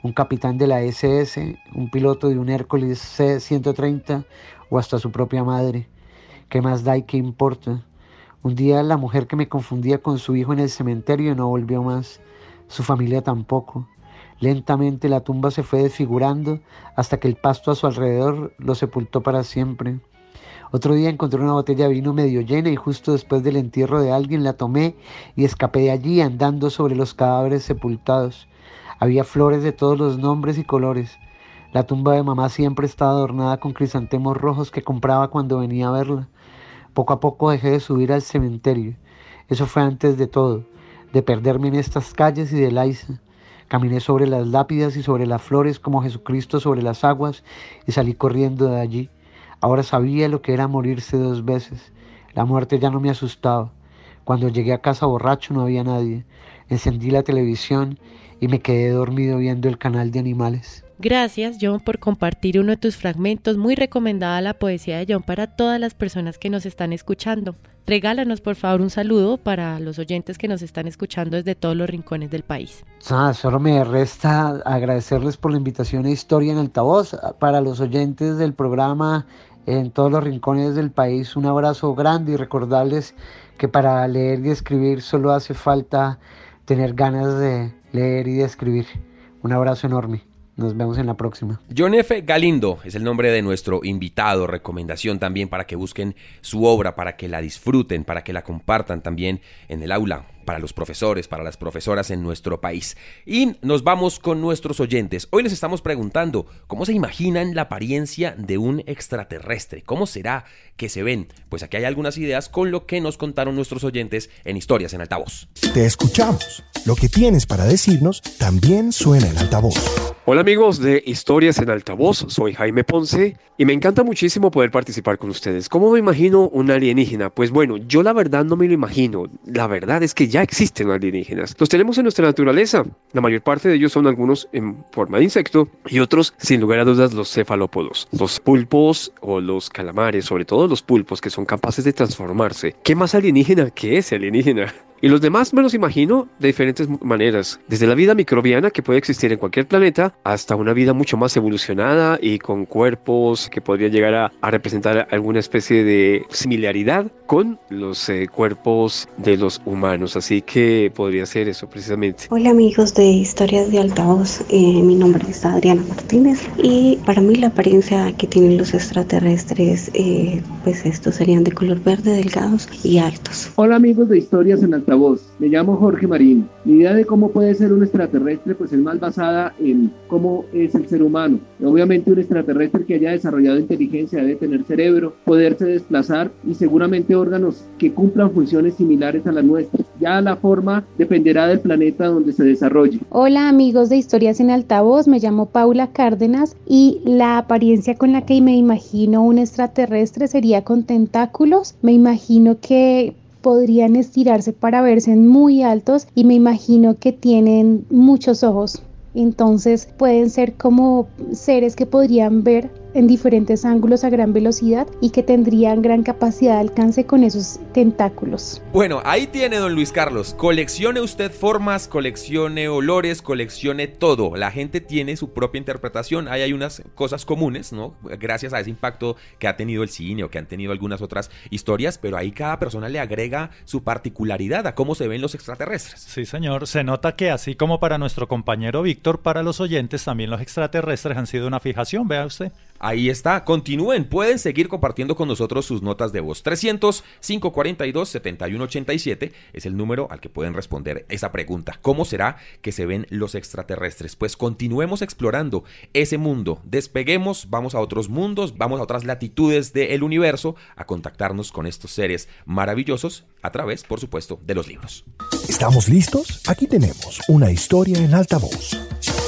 un capitán de la ese ese, un piloto de un Hércules C ciento treinta o hasta su propia madre. ¿Qué más da y qué importa? Un día la mujer que me confundía con su hijo en el cementerio no volvió más, su familia tampoco. Lentamente la tumba se fue desfigurando hasta que el pasto a su alrededor lo sepultó para siempre. Otro día encontré una botella de vino medio llena y justo después del entierro de alguien la tomé y escapé de allí andando sobre los cadáveres sepultados. Había flores de todos los nombres y colores. La tumba de mamá siempre estaba adornada con crisantemos rojos que compraba cuando venía a verla. Poco a poco dejé de subir al cementerio. Eso fue antes de todo, de perderme en estas calles y de Laiza. Caminé sobre las lápidas y sobre las flores como Jesucristo sobre las aguas y salí corriendo de allí. Ahora sabía lo que era morirse dos veces. La muerte ya no me asustaba. Cuando llegué a casa borracho no había nadie. Encendí la televisión y me quedé dormido viendo el canal de animales. Gracias, John, por compartir uno de tus fragmentos. Muy recomendada la poesía de John para todas las personas que nos están escuchando. Regálanos, por favor, un saludo para los oyentes que nos están escuchando desde todos los rincones del país. Ah, solo me resta agradecerles por la invitación a Historia en Altavoz. Para los oyentes del programa en todos los rincones del país, un abrazo grande y recordarles que para leer y escribir solo hace falta tener ganas de leer y de escribir. Un abrazo enorme. Nos vemos en la próxima. John F. Galindo es el nombre de nuestro invitado. Recomendación también para que busquen su obra, para que la disfruten, para que la compartan también en el aula, para los profesores, para las profesoras en nuestro país. Y nos vamos con nuestros oyentes. Hoy les estamos preguntando cómo se imaginan la apariencia de un extraterrestre. ¿Cómo será que se ven? Pues aquí hay algunas ideas con lo que nos contaron nuestros oyentes en Historias en Altavoz. Te escuchamos. Lo que tienes para decirnos también suena en altavoz. Hola amigos de Historias en Altavoz, soy Jaime Ponce y me encanta muchísimo poder participar con ustedes. ¿Cómo me imagino un alienígena? Pues bueno, yo la verdad no me lo imagino. La verdad es que ya existen alienígenas. Los tenemos en nuestra naturaleza. La mayor parte de ellos son algunos en forma de insecto y otros, sin lugar a dudas, los cefalópodos. Los pulpos o los calamares, sobre todo los pulpos que son capaces de transformarse. ¿Qué más alienígena que ese alienígena? Y los demás me los imagino de diferentes maneras, desde la vida microbiana que puede existir en cualquier planeta, hasta una vida mucho más evolucionada y con cuerpos que podrían llegar a, a representar alguna especie de similaridad con los eh, cuerpos de los humanos, así que podría ser eso precisamente. Hola amigos de Historias de Altavoz, eh, mi nombre es Adriana Martínez y para mí la apariencia que tienen los extraterrestres, eh, pues estos serían de color verde, delgados y altos. Hola amigos de Historias en Altavoz. Voz. Me llamo Jorge Marín. Mi idea de cómo puede ser un extraterrestre pues es más basada en cómo es el ser humano. Obviamente un extraterrestre que haya desarrollado inteligencia debe tener cerebro, poderse desplazar y seguramente órganos que cumplan funciones similares a las nuestras. Ya la forma dependerá del planeta donde se desarrolle. Hola amigos de Historias en Altavoz, me llamo Paula Cárdenas y la apariencia con la que me imagino un extraterrestre sería con tentáculos. Me imagino que podrían estirarse para verse muy altos y me imagino que tienen muchos ojos. Entonces pueden ser como seres que podrían ver en diferentes ángulos a gran velocidad y que tendrían gran capacidad de alcance con esos tentáculos. Bueno, ahí tiene don Luis Carlos. Coleccione usted formas, coleccione olores, coleccione todo. La gente tiene su propia interpretación. Ahí hay unas cosas comunes, ¿no? Gracias a ese impacto que ha tenido el cine o que han tenido algunas otras historias, pero ahí cada persona le agrega su particularidad a cómo se ven los extraterrestres. Sí, señor. Se nota que así como para nuestro compañero Víctor, para los oyentes también los extraterrestres han sido una fijación, vea usted. Ahí está, continúen, pueden seguir compartiendo con nosotros sus notas de voz. trescientos, cinco cuarenta y dos, setenta y uno ochenta y siete es el número al que pueden responder esa pregunta. ¿Cómo será que se ven los extraterrestres? Pues continuemos explorando ese mundo, despeguemos, vamos a otros mundos, vamos a otras latitudes del universo, a contactarnos con estos seres maravillosos a través, por supuesto, de los libros. ¿Estamos listos? Aquí tenemos una historia en altavoz.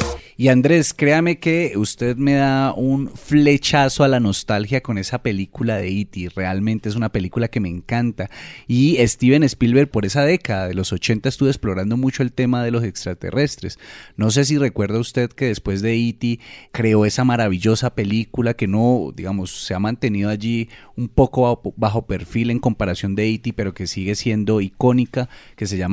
Y Andrés, créame que usted me da un flechazo a la nostalgia con esa película de E T Realmente es una película que me encanta. Y Steven Spielberg, por esa década de los ochenta, estuvo explorando mucho el tema de los extraterrestres. No sé si recuerda usted que después de E T creó esa maravillosa película que no, digamos, se ha mantenido allí un poco bajo perfil en comparación de E T, pero que sigue siendo icónica, que se llama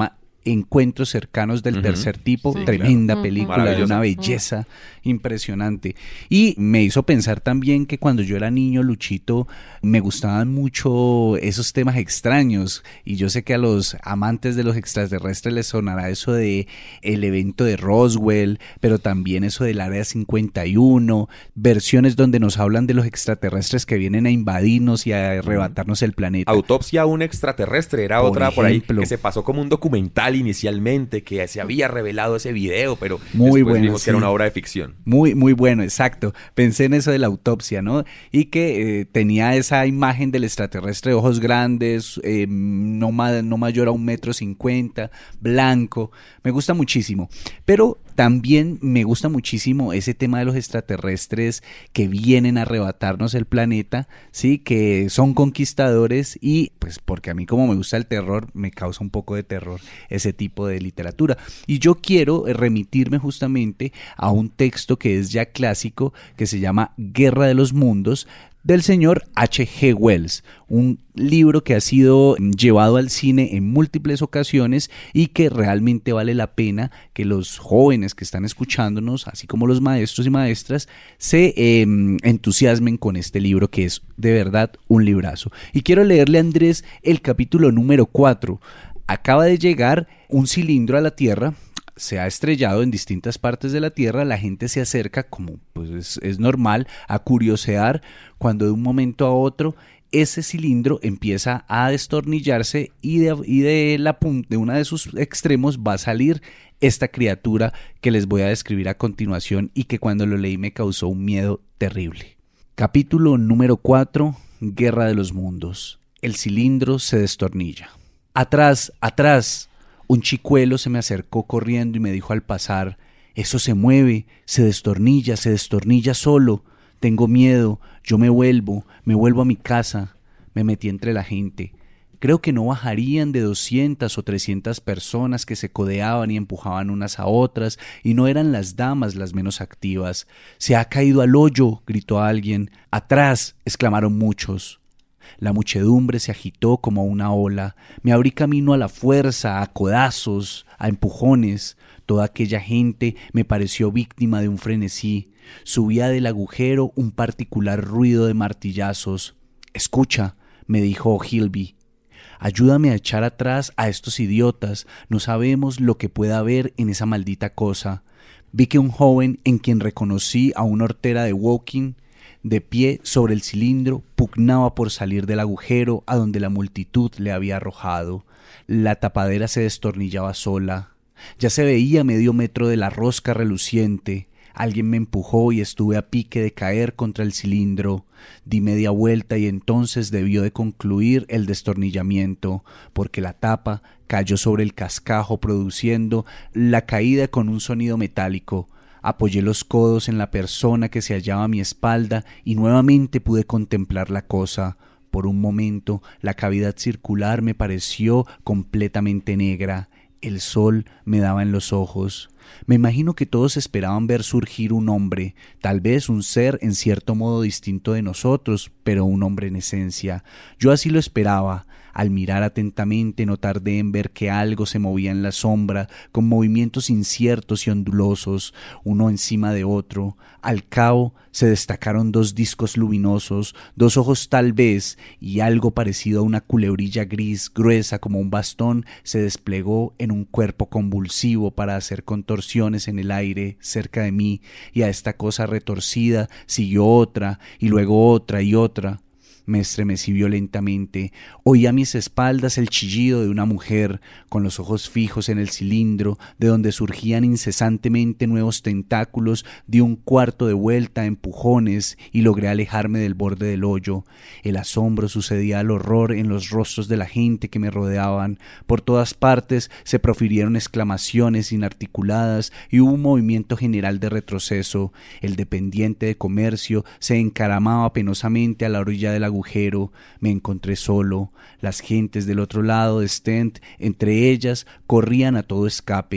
Encuentros cercanos del uh-huh. tercer tipo, sí, tremenda claro. película, de una belleza uh-huh. impresionante. Y me hizo pensar también que cuando yo era niño, Luchito, me gustaban mucho esos temas extraños, y yo sé que a los amantes de los extraterrestres les sonará eso de el evento de Roswell, pero también eso del Área cincuenta y uno, versiones donde nos hablan de los extraterrestres que vienen a invadirnos y a arrebatarnos el planeta. Autopsia a un extraterrestre era por otra ejemplo, por ahí que se pasó como un documental inicialmente, que se había revelado ese video, pero muy después bueno, vimos sí. que era una obra de ficción. Muy, muy bueno, exacto. Pensé en eso de la autopsia, ¿no? Y que eh, tenía esa imagen del extraterrestre de ojos grandes, eh, no, ma- no mayor a un metro cincuenta, blanco. Me gusta muchísimo. Pero también me gusta muchísimo ese tema de los extraterrestres que vienen a arrebatarnos el planeta, ¿sí? Que son conquistadores y, pues, porque a mí como me gusta el terror, me causa un poco de terror ese tipo de literatura. Y yo quiero remitirme justamente a un texto que es ya clásico, que se llama Guerra de los Mundos, del señor H G Wells, un libro que ha sido llevado al cine en múltiples ocasiones y que realmente vale la pena que los jóvenes que están escuchándonos, así como los maestros y maestras, se eh, entusiasmen con este libro, que es de verdad un librazo. Y quiero leerle a Andrés el capítulo número cuatro. Acaba de llegar un cilindro a la Tierra, se ha estrellado en distintas partes de la Tierra, la gente se acerca, como pues es, es normal, a curiosear, cuando de un momento a otro ese cilindro empieza a destornillarse y de, y de, la punta, de uno de sus extremos va a salir esta criatura que les voy a describir a continuación y que cuando lo leí me causó un miedo terrible. Capítulo número cuatro, Guerra de los Mundos. El cilindro se destornilla. Atrás, atrás. Un chicuelo se me acercó corriendo y me dijo al pasar: eso se mueve, se destornilla, se destornilla solo. Tengo miedo, yo me vuelvo, me vuelvo a mi casa. Me metí entre la gente. Creo que no bajarían de doscientas o trescientas personas que se codeaban y empujaban unas a otras, y no eran las damas las menos activas. «Se ha caído al hoyo», gritó alguien. «¡Atrás!», exclamaron muchos. La muchedumbre se agitó como una ola. Me abrí camino a la fuerza, a codazos, a empujones. Toda aquella gente me pareció víctima de un frenesí. Subía del agujero un particular ruido de martillazos. «Escucha», me dijo Hilby. «Ayúdame a echar atrás a estos idiotas. No sabemos lo que pueda haber en esa maldita cosa». Vi que un joven en quien reconocí a una hortera de Woking, de pie sobre el cilindro, pugnaba por salir del agujero a donde la multitud le había arrojado. La tapadera se destornillaba sola. Ya se veía medio metro de la rosca reluciente. Alguien me empujó y estuve a pique de caer contra el cilindro. Di media vuelta y entonces debió de concluir el destornillamiento, porque la tapa cayó sobre el cascajo produciendo la caída con un sonido metálico. Apoyé los codos en la persona que se hallaba a mi espalda y nuevamente pude contemplar la cosa. Por un momento la cavidad circular me pareció completamente negra. El sol me daba en los ojos. Me imagino que todos esperaban ver surgir un hombre, tal vez un ser en cierto modo distinto de nosotros, pero un hombre en esencia. Yo así lo esperaba. Al mirar atentamente no tardé en ver que algo se movía en la sombra, con movimientos inciertos y ondulosos, uno encima de otro. Al cabo se destacaron dos discos luminosos, dos ojos tal vez, y algo parecido a una culebrilla gris, gruesa como un bastón, se desplegó en un cuerpo convulsivo para hacer contorsiones en el aire cerca de mí, y a esta cosa retorcida siguió otra, y luego otra y otra. Me estremecí violentamente. Oí a mis espaldas el chillido de una mujer, con los ojos fijos en el cilindro, de donde surgían incesantemente nuevos tentáculos. Di un cuarto de vuelta a empujones y logré alejarme del borde del hoyo. El asombro sucedía al horror en los rostros de la gente que me rodeaban. Por todas partes se profirieron exclamaciones inarticuladas y hubo un movimiento general de retroceso. El dependiente de comercio se encaramaba penosamente a la orilla de la agujero. Me encontré solo. Las gentes del otro lado de Stent, entre ellas, corrían a todo escape.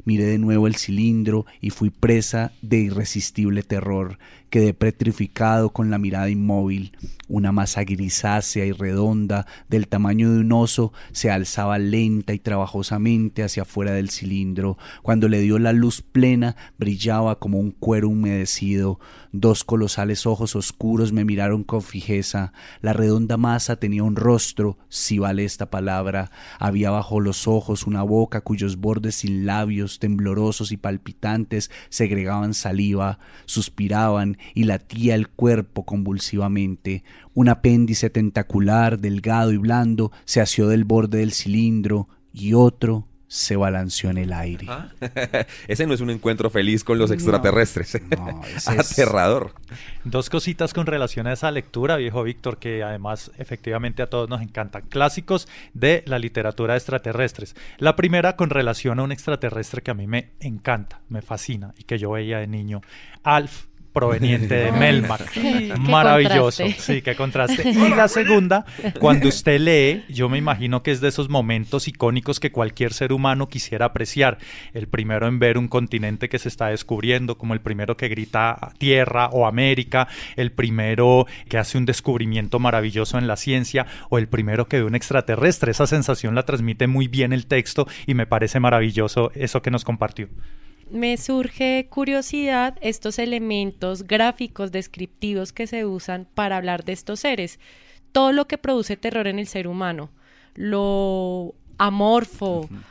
Miré de nuevo el cilindro y fui presa de irresistible terror. Quedé petrificado con la mirada inmóvil. Una masa grisácea y redonda, del tamaño de un oso, se alzaba lenta y trabajosamente hacia afuera del cilindro. Cuando le dio la luz plena, brillaba como un cuero humedecido. Dos colosales ojos oscuros me miraron con fijeza. La redonda masa tenía un rostro, si vale esta palabra. Había bajo los ojos una boca cuyos bordes sin labios, temblorosos y palpitantes, segregaban saliva, suspiraban y latía el cuerpo convulsivamente. Un apéndice tentacular, delgado y blando, se asió del borde del cilindro y otro se balanceó en el aire. ¿Ah? Ese no es un encuentro feliz con los extraterrestres. No, no, ese aterrador. Dos cositas con relación a esa lectura, viejo Víctor, que además efectivamente a todos nos encantan. Clásicos de la literatura de extraterrestres. La primera con relación a un extraterrestre que a mí me encanta, me fascina y que yo veía de niño. Alf, proveniente de Melmac. Sí, Maravilloso. qué contraste. Sí, qué contraste. Y la segunda, cuando usted lee, yo me imagino que es de esos momentos icónicos que cualquier ser humano quisiera apreciar. El primero en ver un continente que se está descubriendo, como el primero que grita Tierra o América, el primero que hace un descubrimiento maravilloso en la ciencia, o el primero que ve un extraterrestre. Esa sensación la transmite muy bien el texto y me parece maravilloso eso que nos compartió. Me surge curiosidad estos elementos gráficos descriptivos que se usan para hablar de estos seres. Todo lo que produce terror en el ser humano, lo amorfo, uh-huh.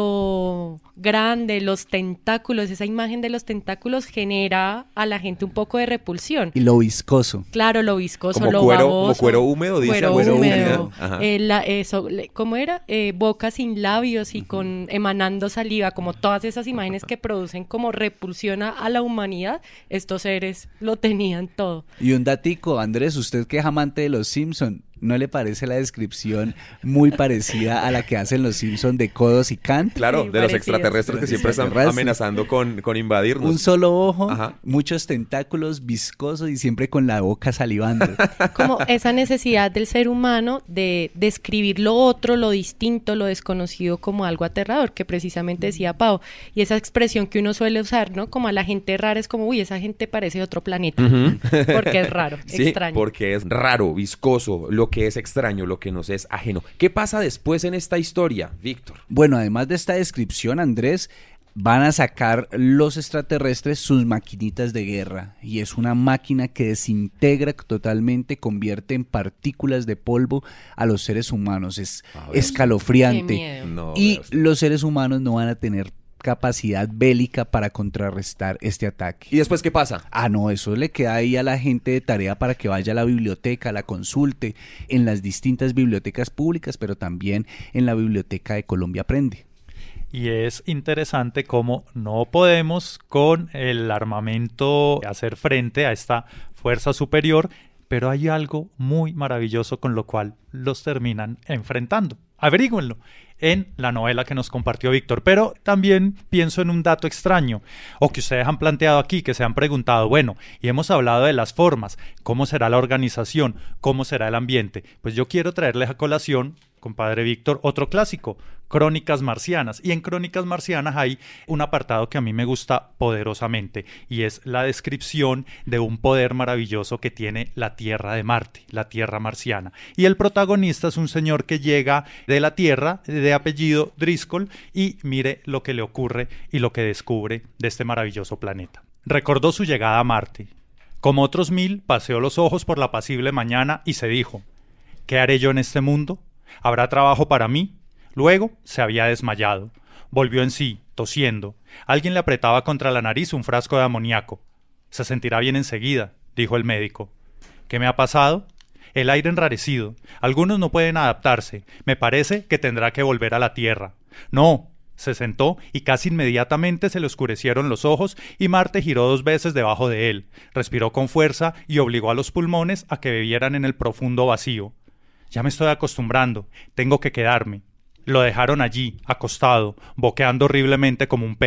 lo grande, los tentáculos, esa imagen de los tentáculos genera a la gente un poco de repulsión. Y lo viscoso. Claro, lo viscoso, como lo cuero, baboso. Como cuero húmedo, dice. Cuero Cuero húmedo. húmedo. Eh, la, eso, ¿cómo era? Eh, boca sin labios y uh-huh. con emanando saliva, como todas esas imágenes que producen como repulsión a, a la humanidad. Estos seres lo tenían todo. Y un datico, Andrés, usted que es amante de los Simpson, ¿no le parece la descripción muy parecida a la que hacen los Simpson de Kodos y Kant? Claro, sí, de los extraterrestres que siempre están amenazando con, con invadirnos. Un solo ojo, Ajá. muchos tentáculos, viscosos y siempre con la boca salivando. Como esa necesidad del ser humano de describir lo otro, lo distinto, lo desconocido como algo aterrador, que precisamente decía Pau. Y esa expresión que uno suele usar, ¿no? Como a la gente rara es como, uy, esa gente parece de otro planeta. Uh-huh. Porque es raro, sí, extraño. Porque es raro, viscoso, lo que es extraño, lo que nos es ajeno. ¿Qué pasa después en esta historia, Víctor? Bueno, además de esta descripción, Andrés, van a sacar los extraterrestres sus maquinitas de guerra, y es una máquina que desintegra totalmente, convierte en partículas de polvo a los seres humanos. Es escalofriante. No, y los seres humanos no van a tener capacidad bélica para contrarrestar este ataque. ¿Y después qué pasa? Ah, no, eso le queda ahí a la gente de tarea para que vaya a la biblioteca, la consulte en las distintas bibliotecas públicas, pero también en la Biblioteca de Colombia Aprende. Y es interesante cómo no podemos con el armamento hacer frente a esta fuerza superior, pero hay algo muy maravilloso con lo cual los terminan enfrentando. Averígüenlo en la novela que nos compartió Víctor, pero también pienso en un dato extraño, o que ustedes han planteado aquí, que se han preguntado, bueno, y hemos hablado de las formas, ¿cómo será la organización? ¿Cómo será el ambiente? Pues yo quiero traerles a colación, compadre Víctor, otro clásico, Crónicas Marcianas. Y en Crónicas Marcianas hay un apartado que a mí me gusta poderosamente, y es la descripción de un poder maravilloso que tiene la Tierra de Marte, la Tierra marciana. Y el protagonista es un señor que llega de la Tierra, de apellido Driscoll, y mire lo que le ocurre y lo que descubre de este maravilloso planeta. Recordó su llegada a Marte. Como otros mil, paseó los ojos por la apacible mañana y se dijo, ¿qué haré yo en este mundo? ¿Habrá trabajo para mí? Luego se había desmayado. Volvió en sí, tosiendo. Alguien le apretaba contra la nariz un frasco de amoníaco. Se sentirá bien enseguida, dijo el médico. ¿Qué me ha pasado? El aire enrarecido. Algunos no pueden adaptarse. Me parece que tendrá que volver a la tierra. No. Se sentó y casi inmediatamente se le oscurecieron los ojos y Marte giró dos veces debajo de él. Respiró con fuerza y obligó a los pulmones a que bebieran en el profundo vacío. Ya me estoy acostumbrando. Tengo que quedarme. Lo dejaron allí, acostado, boqueando horriblemente como un pez.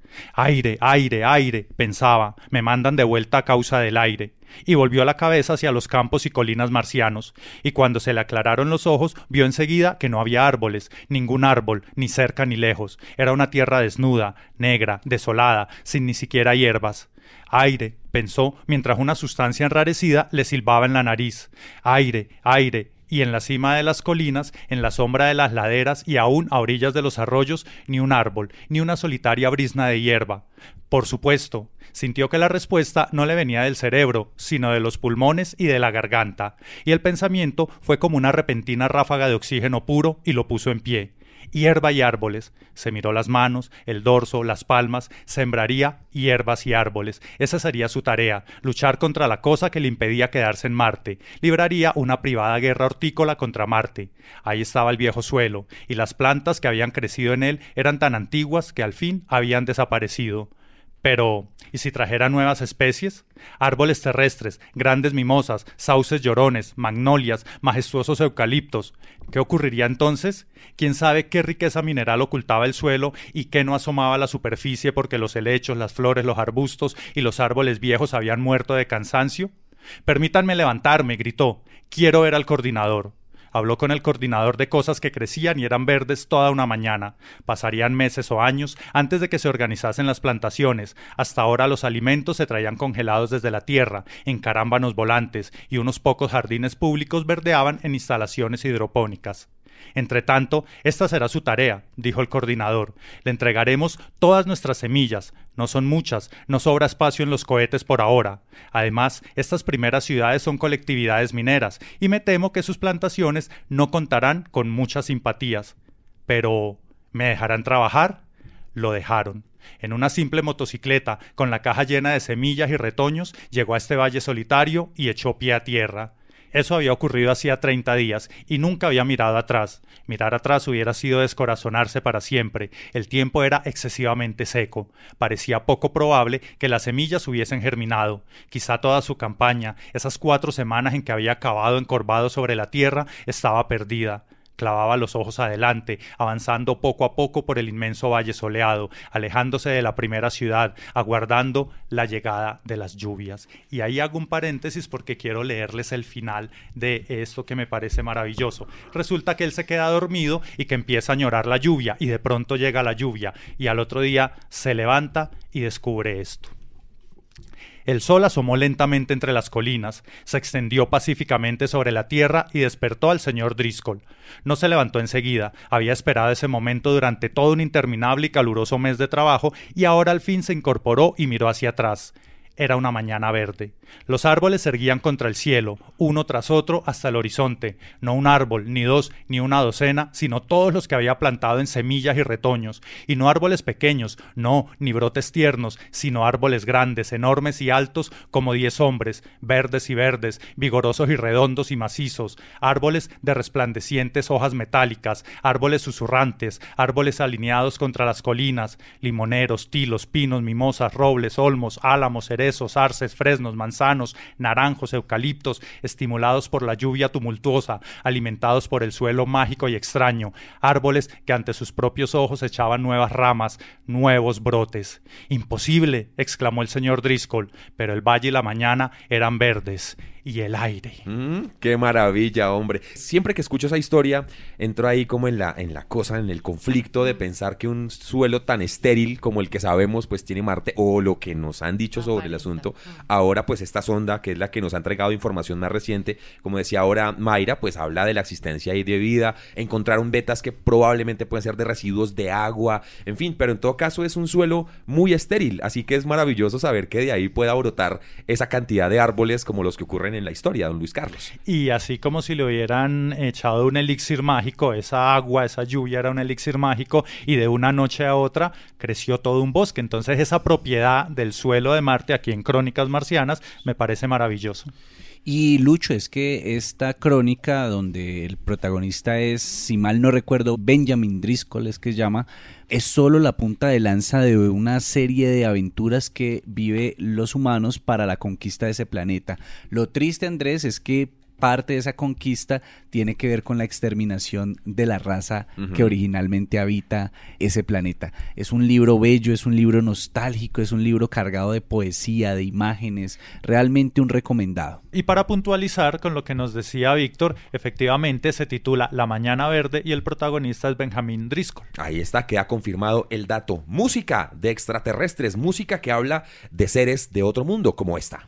Aire, aire, aire, pensaba, me mandan de vuelta a causa del aire. Y volvió la cabeza hacia los campos y colinas marcianos, y cuando se le aclararon los ojos, vio enseguida que no había árboles, ningún árbol, ni cerca ni lejos. Era una tierra desnuda, negra, desolada, sin ni siquiera hierbas. Aire, pensó, mientras una sustancia enrarecida le silbaba en la nariz. Aire, aire. Y en la cima de las colinas, en la sombra de las laderas y aún a orillas de los arroyos, ni un árbol, ni una solitaria brizna de hierba. Por supuesto, sintió que la respuesta no le venía del cerebro, sino de los pulmones y de la garganta, y el pensamiento fue como una repentina ráfaga de oxígeno puro y lo puso en pie. Hierba y árboles. Se miró las manos, el dorso, las palmas. Sembraría hierbas y árboles. Esa sería su tarea, luchar contra la cosa que le impedía quedarse en Marte. Libraría una privada guerra hortícola contra Marte. Ahí estaba el viejo suelo, y las plantas que habían crecido en él eran tan antiguas que al fin habían desaparecido. Pero, ¿y si trajera nuevas especies? Árboles terrestres, grandes mimosas, sauces llorones, magnolias, majestuosos eucaliptos. ¿Qué ocurriría entonces? ¿Quién sabe qué riqueza mineral ocultaba el suelo y qué no asomaba a la superficie porque los helechos, las flores, los arbustos y los árboles viejos habían muerto de cansancio? «Permítanme levantarme», gritó. «Quiero ver al coordinador». Habló con el coordinador de cosas que crecían y eran verdes toda una mañana. Pasarían meses o años antes de que se organizasen las plantaciones. Hasta ahora los alimentos se traían congelados desde la tierra, en carámbanos volantes, y unos pocos jardines públicos verdeaban en instalaciones hidropónicas. Entretanto, esta será su tarea, dijo el coordinador. Le entregaremos todas nuestras semillas. No son muchas, no sobra espacio en los cohetes por ahora. Además, estas primeras ciudades son colectividades mineras, y me temo que sus plantaciones no contarán con muchas simpatías. Pero, ¿me dejarán trabajar? Lo dejaron. En una simple motocicleta, con la caja llena de semillas y retoños, llegó a este valle solitario y echó pie a tierra. Eso había ocurrido hacía treinta días y nunca había mirado atrás. Mirar atrás hubiera sido descorazonarse para siempre. El tiempo era excesivamente seco. Parecía poco probable que las semillas hubiesen germinado. Quizá toda su campaña, esas cuatro semanas en que había acabado encorvado sobre la tierra, estaba perdida. Clavaba los ojos adelante, avanzando poco a poco por el inmenso valle soleado, alejándose de la primera ciudad, aguardando la llegada de las lluvias. Y ahí hago un paréntesis porque quiero leerles el final de esto que me parece maravilloso. Resulta que él se queda dormido y que empieza a añorar la lluvia, y de pronto llega la lluvia, y al otro día se levanta y descubre esto. El sol asomó lentamente entre las colinas, se extendió pacíficamente sobre la tierra y despertó al señor Driscoll. No se levantó enseguida, había esperado ese momento durante todo un interminable y caluroso mes de trabajo y ahora al fin se incorporó y miró hacia atrás. Era una mañana verde. Los árboles se erguían contra el cielo, uno tras otro hasta el horizonte. No un árbol, ni dos, ni una docena, sino todos los que había plantado en semillas y retoños. Y no árboles pequeños, no, ni brotes tiernos, sino árboles grandes, enormes y altos como diez hombres, verdes y verdes, vigorosos y redondos y macizos. Árboles de resplandecientes hojas metálicas, árboles susurrantes, árboles alineados contra las colinas, limoneros, tilos, pinos, mimosas, robles, olmos, álamos, cerezos, arces, fresnos, manzanos, naranjos, eucaliptos, estimulados por la lluvia tumultuosa, alimentados por el suelo mágico y extraño, árboles que ante sus propios ojos echaban nuevas ramas, nuevos brotes. «¡Imposible!», exclamó el señor Driscoll, pero el valle y la mañana eran verdes. Y el aire. Mm, ¡Qué maravilla, hombre! Siempre que escucho esa historia, entro ahí como en la, en la cosa, en el conflicto de pensar que un suelo tan estéril como el que sabemos pues tiene Marte, o lo que nos han dicho sobre el asunto, ahora pues esta sonda, que es la que nos ha entregado información más reciente, como decía ahora Mayra, pues habla de la existencia ahí de vida, encontraron vetas que probablemente pueden ser de residuos de agua, en fin, pero en todo caso es un suelo muy estéril, así que es maravilloso saber que de ahí pueda brotar esa cantidad de árboles como los que ocurren en la historia, don Luis Carlos. Y así como si le hubieran echado un elixir mágico, esa agua, esa lluvia era un elixir mágico y de una noche a otra creció todo un bosque. Entonces esa propiedad del suelo de Marte aquí en Crónicas Marcianas me parece maravilloso. Y Lucho, es que esta crónica donde el protagonista es, si mal no recuerdo, Benjamin Driscoll es que se llama, es solo la punta de lanza de una serie de aventuras que vive los humanos para la conquista de ese planeta. Lo triste, Andrés, es que parte de esa conquista tiene que ver con la exterminación de la raza uh-huh. que originalmente habita ese planeta. Es un libro bello, es un libro nostálgico, es un libro cargado de poesía, de imágenes, realmente un recomendado. Y para puntualizar con lo que nos decía Víctor, efectivamente se titula La Mañana Verde y el protagonista es Benjamín Driscoll. Ahí está, queda confirmado el dato. Música de extraterrestres, música que habla de seres de otro mundo como esta.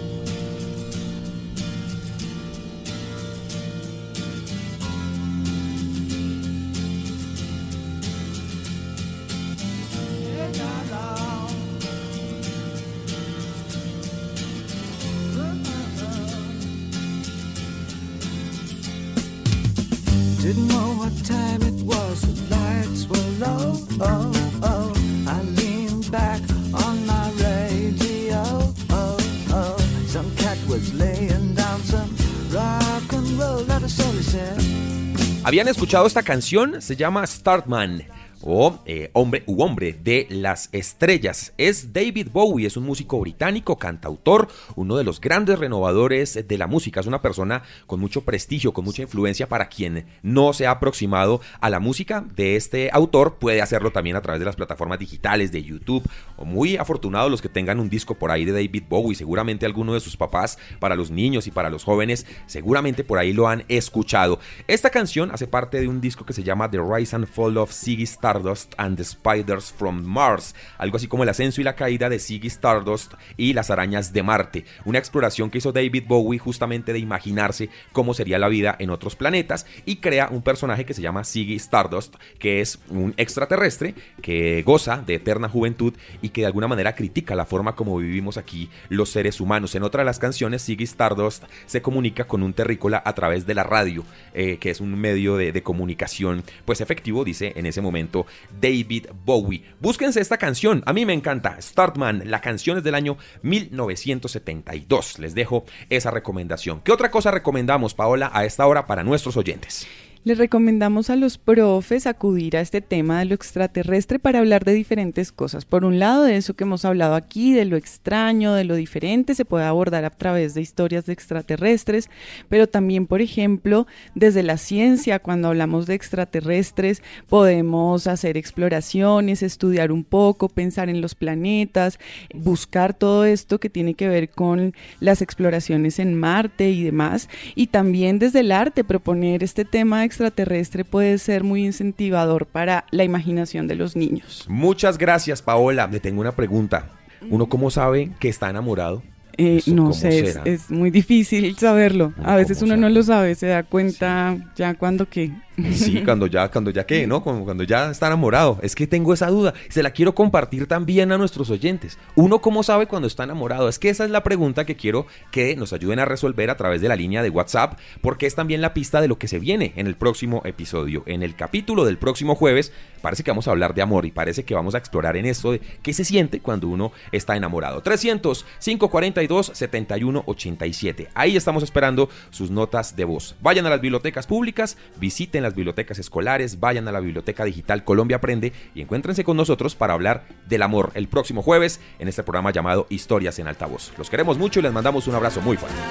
Didn't know what time it was, the lights were low, oh, oh. I leaned back on my radio, oh, oh. Some cat was laying down some rock and roll, that is all he said. ¿Habían escuchado esta canción? Se llama Starman. o eh, Hombre u Hombre de las Estrellas. Es David Bowie, es un músico británico, cantautor, uno de los grandes renovadores de la música. Es una persona con mucho prestigio, con mucha influencia. Para quien no se ha aproximado a la música de este autor, puede hacerlo también a través de las plataformas digitales de YouTube, o muy afortunados los que tengan un disco por ahí de David Bowie. Seguramente alguno de sus papás, para los niños y para los jóvenes, seguramente por ahí lo han escuchado. Esta canción hace parte de un disco que se llama The Rise and Fall of Ziggy Stardust and the Spiders from Mars, algo así como el ascenso y la caída de Ziggy Stardust y las arañas de Marte, una exploración que hizo David Bowie justamente de imaginarse cómo sería la vida en otros planetas, y crea un personaje que se llama Ziggy Stardust, que es un extraterrestre que goza de eterna juventud y que de alguna manera critica la forma como vivimos aquí los seres humanos. En otra de las canciones, Ziggy Stardust se comunica con un terrícola a través de la radio, eh, que es un medio de, de comunicación pues efectivo, dice en ese momento David Bowie. Búsquense esta canción, a mí me encanta, Starman. La canción es del año mil novecientos setenta y dos. Les dejo esa recomendación. ¿Qué otra cosa recomendamos, Paola, a esta hora para nuestros oyentes? Les recomendamos a los profes acudir a este tema de lo extraterrestre para hablar de diferentes cosas. Por un lado, de eso que hemos hablado aquí, de lo extraño, de lo diferente, se puede abordar a través de historias de extraterrestres, pero también, por ejemplo, desde la ciencia, cuando hablamos de extraterrestres, podemos hacer exploraciones, estudiar un poco, pensar en los planetas, buscar todo esto que tiene que ver con las exploraciones en Marte y demás, y también desde el arte proponer este tema de extraterrestre puede ser muy incentivador para la imaginación de los niños. Muchas gracias, Paola. Le tengo una pregunta. ¿Uno cómo sabe que está enamorado? Eh, no sé, es, es muy difícil saberlo. A veces uno no lo sabe, se da cuenta sí. ya cuando que... Sí, cuando ya, cuando ya qué, ¿no? Cuando, cuando ya está enamorado. Es que tengo esa duda. Se la quiero compartir también a nuestros oyentes. ¿Uno cómo sabe cuando está enamorado? Es que esa es la pregunta que quiero que nos ayuden a resolver a través de la línea de WhatsApp, porque es también la pista de lo que se viene en el próximo episodio. En el capítulo del próximo jueves, parece que vamos a hablar de amor y parece que vamos a explorar en esto de qué se siente cuando uno está enamorado. trescientos, cinco cuarenta y dos, setenta y uno ochenta y siete. Ahí estamos esperando sus notas de voz. Vayan a las bibliotecas públicas, visiten las bibliotecas escolares, vayan a la Biblioteca Digital Colombia Aprende y encuéntrense con nosotros para hablar del amor el próximo jueves en este programa llamado Historias en Altavoz. Los queremos mucho y les mandamos un abrazo muy fuerte.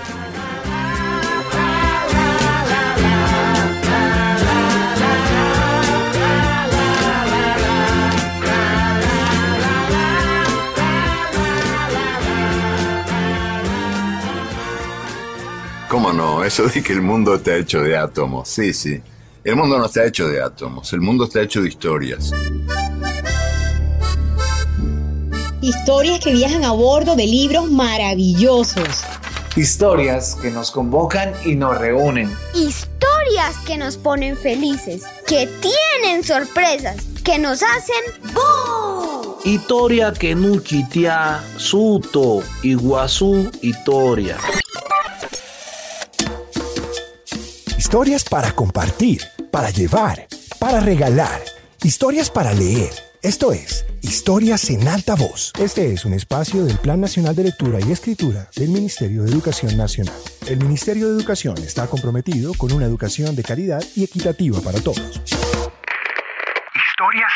¿Cómo no? Eso de que el mundo está hecho de átomos. Sí, sí. El mundo no está hecho de átomos. El mundo está hecho de historias. Historias que viajan a bordo de libros maravillosos. Historias que nos convocan y nos reúnen. Historias que nos ponen felices, que tienen sorpresas, que nos hacen ¡boom! Historia que no chitea, suto, iguazú, historia. Historias para compartir, para llevar, para regalar. Historias para leer. Esto es Historias en Altavoz. Este es un espacio del Plan Nacional de Lectura y Escritura del Ministerio de Educación Nacional. El Ministerio de Educación está comprometido con una educación de calidad y equitativa para todos. Historias